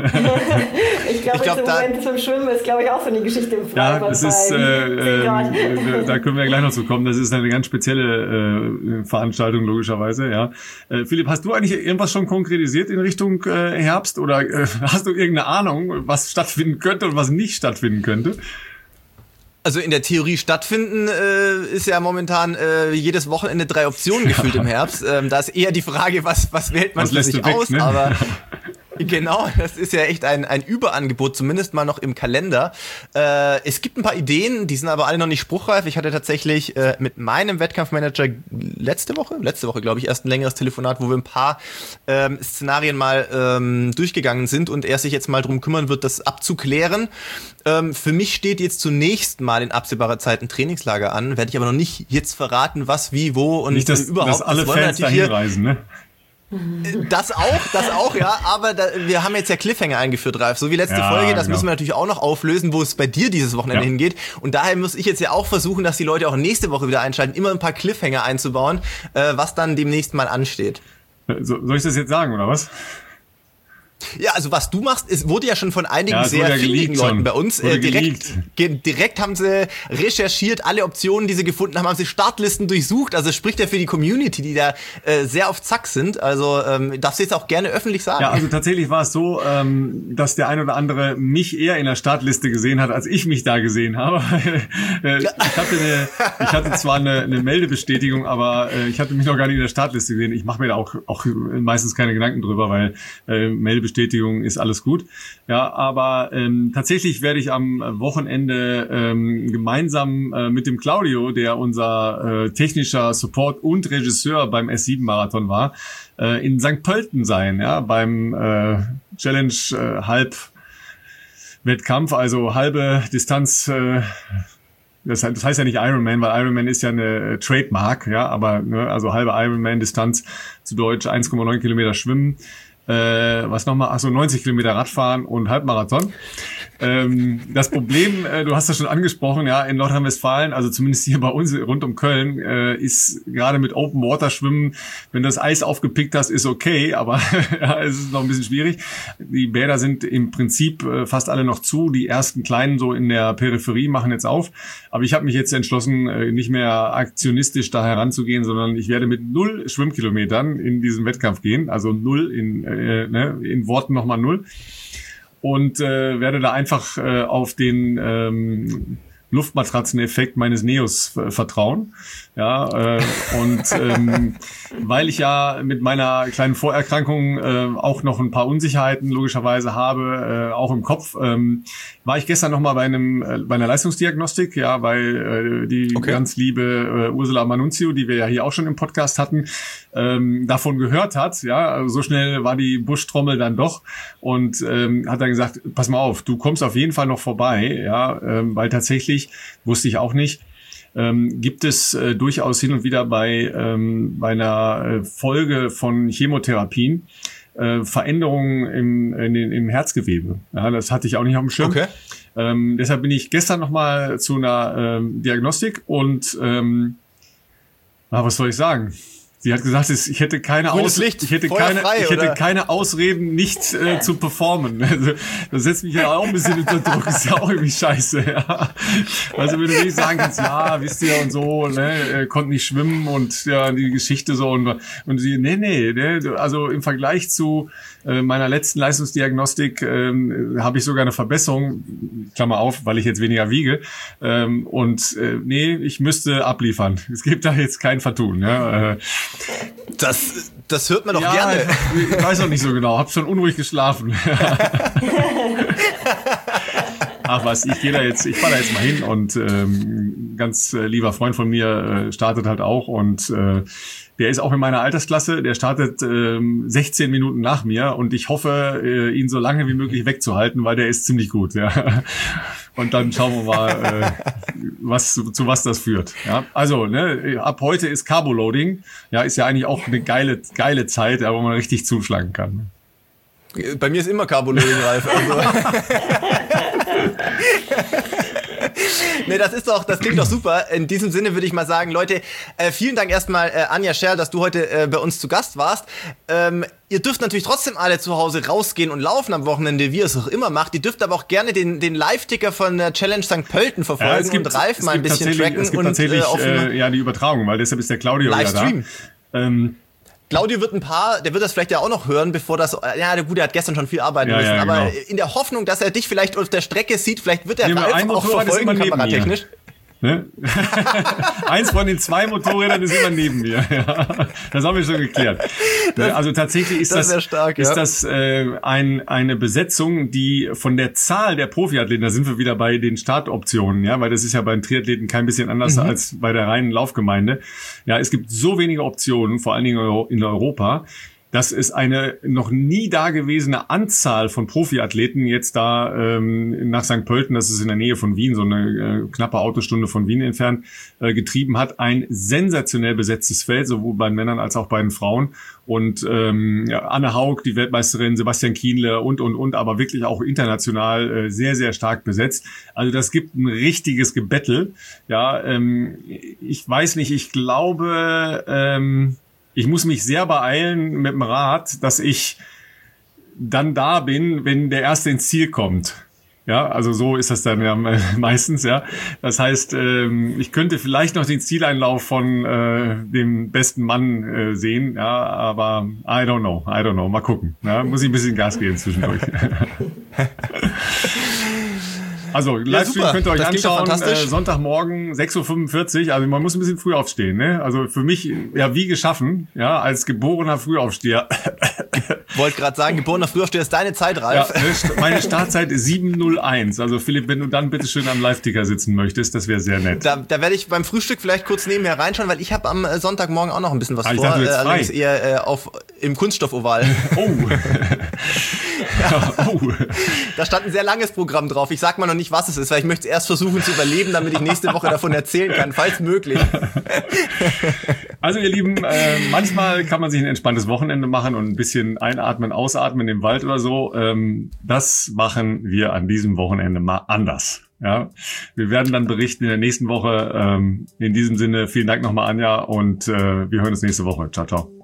ich glaube, glaub, im Moment zum Schwimmen ist, glaube ich, auch so eine Geschichte im Freibad. Ja, das ist, äh, äh, da können wir ja gleich noch zu kommen, das ist eine ganz spezielle äh, Veranstaltung, logischerweise. Ja. Äh, Philipp, hast du eigentlich irgendwas schon konkretisiert in Richtung äh, Herbst oder äh, hast du irgendeine Ahnung, was stattfinden könnte und was nicht stattfinden könnte? Also in der Theorie stattfinden äh, ist ja momentan äh, jedes Wochenende drei Optionen gefühlt ja. im Herbst. Ähm, da ist eher die Frage, was was wählt man was für sich weg, aus, ne? Aber genau, das ist ja echt ein ein Überangebot, zumindest mal noch im Kalender. Äh, es gibt ein paar Ideen, die sind aber alle noch nicht spruchreif. Ich hatte tatsächlich äh, mit meinem Wettkampfmanager letzte Woche, letzte Woche glaube ich, erst ein längeres Telefonat, wo wir ein paar ähm, Szenarien mal ähm, durchgegangen sind und er sich jetzt mal drum kümmern wird, das abzuklären. Ähm, für mich steht jetzt zunächst mal in absehbarer Zeit ein Trainingslager an, werde ich aber noch nicht jetzt verraten, was, wie, wo und nicht, dass, überhaupt. Dass alle das Fans dahin reisen, ne? Das auch, das auch, ja, aber da, wir haben jetzt ja Cliffhanger eingeführt, Ralf, so wie letzte ja, Folge, das genau. müssen wir natürlich auch noch auflösen, wo es bei dir dieses Wochenende ja. hingeht, und daher muss ich jetzt ja auch versuchen, dass die Leute auch nächste Woche wieder einschalten, immer ein paar Cliffhanger einzubauen, äh, was dann demnächst mal ansteht. So, soll ich das jetzt sagen, oder was? Ja, also was du machst, es wurde ja schon von einigen ja, sehr findigen Leuten schon. bei uns äh, direkt ge- direkt haben sie recherchiert, alle Optionen, die sie gefunden haben, haben sie Startlisten durchsucht, also spricht ja für die Community, die da äh, sehr auf Zack sind, also ähm, darfst du jetzt auch gerne öffentlich sagen. Ja, also tatsächlich war es so, ähm, dass der ein oder andere mich eher in der Startliste gesehen hat, als ich mich da gesehen habe. ich, hatte eine, ich hatte zwar eine, eine Meldebestätigung, aber äh, ich hatte mich noch gar nicht in der Startliste gesehen. Ich mache mir da auch, auch meistens keine Gedanken drüber, weil äh, Meldebestätigung Bestätigung, ist alles gut. Ja, aber ähm, tatsächlich werde ich am Wochenende ähm, gemeinsam äh, mit dem Claudio, der unser äh, technischer Support und Regisseur beim S sieben Marathon war, äh, in Sankt Pölten sein, ja, beim äh, Challenge äh, Halb Wettkampf, also halbe Distanz. Äh, Das heißt ja nicht Ironman, weil Ironman ist ja eine Trademark, ja, aber ne, also halbe Ironman-Distanz, zu Deutsch eins Komma neun Kilometer schwimmen, äh, was nochmal, ach so, neunzig Kilometer Radfahren und Halbmarathon. Ähm, das Problem, äh, du hast das schon angesprochen, ja, in Nordrhein-Westfalen, also zumindest hier bei uns rund um Köln, äh, ist gerade mit Open Water Schwimmen, wenn du das Eis aufgepickt hast, ist okay, aber ja, es ist noch ein bisschen schwierig. Die Bäder sind im Prinzip äh, fast alle noch zu, die ersten kleinen so in der Peripherie machen jetzt auf, aber ich habe mich jetzt entschlossen, äh, nicht mehr aktionistisch da heranzugehen, sondern ich werde mit null Schwimmkilometern in diesen Wettkampf gehen, also null in, äh, ne, in Worten nochmal null. Und äh, werde da einfach äh, auf den ähm, Luftmatratzeneffekt meines Neos äh, vertrauen. Ja, äh, und ähm, weil ich ja mit meiner kleinen Vorerkrankung äh, auch noch ein paar Unsicherheiten logischerweise habe, äh, auch im Kopf, ähm, war ich gestern noch mal bei einem äh, bei einer Leistungsdiagnostik, ja, weil äh, die okay. ganz liebe äh, Ursula Manunzio, die wir ja hier auch schon im Podcast hatten, ähm, davon gehört hat, ja, also so schnell war die Buschtrommel dann doch und ähm, hat dann gesagt, pass mal auf, du kommst auf jeden Fall noch vorbei, ja, ähm, weil tatsächlich, wusste ich auch nicht, ähm, gibt es äh, durchaus hin und wieder bei, ähm, bei einer äh, Folge von Chemotherapien äh, Veränderungen im, in den, im Herzgewebe. Ja, das hatte ich auch nicht auf dem Schirm. Okay. Ähm, deshalb bin ich gestern nochmal zu einer ähm, Diagnostik und ähm, na, was soll ich sagen? Sie hat gesagt, ich hätte keine, Aus Licht, ich hätte keine, frei, ich hätte oder? keine Ausreden, nicht äh, zu performen. Also, das setzt mich ja auch ein bisschen unter Druck. Ist ja auch irgendwie scheiße. Ja. Also wenn du wirklich sagen kannst, ja, wisst ihr und so, ne, er konnte nicht schwimmen und ja die Geschichte so und und sie, nee, nee, ne, also im Vergleich zu äh, meiner letzten Leistungsdiagnostik ähm, habe ich sogar eine Verbesserung, Klammer auf, weil ich jetzt weniger wiege. Ähm, und äh, nee, ich müsste abliefern. Es gibt da jetzt kein Vertun. Ja. Äh, Das, das hört man doch ja, gerne. Ich, ich weiß auch nicht so genau. Hab schon unruhig geschlafen. Ach was, ich gehe da jetzt, ich fahre da jetzt mal hin und ähm, ganz äh, lieber Freund von mir äh, startet halt auch und äh, der ist auch in meiner Altersklasse, der startet ähm, sechzehn Minuten nach mir und ich hoffe, äh, ihn so lange wie möglich wegzuhalten, weil der ist ziemlich gut, ja. Und dann schauen wir mal, äh, was zu was das führt. Ja, also ne, ab heute ist Carboloading, ja, ist ja eigentlich auch eine geile geile Zeit, ja, wo man richtig zuschlagen kann. Bei mir ist immer Carboloading, Ralf. Also. Nee, das ist doch, das klingt doch super. In diesem Sinne würde ich mal sagen, Leute, äh, vielen Dank erstmal, äh, Anja Scherl, dass du heute äh, bei uns zu Gast warst. Ähm, ihr dürft natürlich trotzdem alle zu Hause rausgehen und laufen am Wochenende, wie ihr es auch immer macht. Ihr dürft aber auch gerne den, den Live-Ticker von der Challenge Sankt Pölten verfolgen ja, gibt, und Ralf mal ein bisschen tracken. Es gibt und, tatsächlich äh, auf äh, ja, die Übertragung, weil deshalb ist der Claudio Livestream. ja da. Ähm, Claudio wird ein paar, der wird das vielleicht ja auch noch hören, bevor das, ja, der Gute hat gestern schon viel arbeiten ja, müssen, ja, aber genau. in der Hoffnung, dass er dich vielleicht auf der Strecke sieht, vielleicht wird er nee, Ralf auch verfolgen, kameratechnisch. Ne? Eins von den zwei Motorrädern ist immer neben mir. Ja, das haben wir schon geklärt. Das, also tatsächlich ist das, das, stark, ist ja. das äh, ein, eine Besetzung, die von der Zahl der Profiathleten, da sind wir wieder bei den Startoptionen, ja, weil das ist ja bei den Triathleten kein bisschen anders mhm. als bei der reinen Laufgemeinde. Ja, es gibt so wenige Optionen, vor allen Dingen in Europa, dass es eine noch nie dagewesene Anzahl von Profiathleten jetzt da ähm, nach Sankt Pölten, das ist in der Nähe von Wien, so eine äh, knappe Autostunde von Wien entfernt, äh, getrieben hat. Ein sensationell besetztes Feld, sowohl bei den Männern als auch bei den Frauen. Und ähm, ja, Anne Haug, die Weltmeisterin, Sebastian Kienle und, und, und, aber wirklich auch international äh, sehr, sehr stark besetzt. Also das gibt ein richtiges Gebettel. Ja, ähm, ich weiß nicht, ich glaube... Ähm, Ich muss mich sehr beeilen mit dem Rad, dass ich dann da bin, wenn der Erste ins Ziel kommt. Ja, also so ist das dann ja meistens, ja. Das heißt, ich könnte vielleicht noch den Zieleinlauf von äh, dem besten Mann äh, sehen, ja, aber I don't know, I don't know, mal gucken. Ja, muss ich ein bisschen Gas geben zwischendurch. Also Livestream ja, könnt ihr euch das anschauen, äh, Sonntagmorgen sechs Uhr fünfundvierzig, also man muss ein bisschen früh aufstehen, ne? Also für mich ja wie geschaffen, ja, als geborener Frühaufsteher. Wollte gerade sagen, geborener Frühaufsteher ist deine Zeit, Ralf. Ja, meine Startzeit ist sieben null eins. Also Philipp, wenn du dann bitte schön am Live-Ticker sitzen möchtest, das wäre sehr nett. Da, da werde ich beim Frühstück vielleicht kurz nebenher reinschauen, weil ich habe am Sonntagmorgen auch noch ein bisschen was ah, ich vor. dachte, du jetzt frei. Allerdings eher äh, auf, im Kunststoffoval. Oh. Ja. Oh. Da stand ein sehr langes Programm drauf. Ich sag mal noch nicht, was es ist, weil ich möchte es erst versuchen zu überleben, damit ich nächste Woche davon erzählen kann, falls möglich. Also ihr Lieben, äh, manchmal kann man sich ein entspanntes Wochenende machen und ein bisschen einatmen, ausatmen im Wald oder so. Ähm, das machen wir an diesem Wochenende mal anders. Ja, wir werden dann berichten in der nächsten Woche. Ähm, in diesem Sinne, vielen Dank nochmal, Anja, und äh, wir hören uns nächste Woche. Ciao, ciao.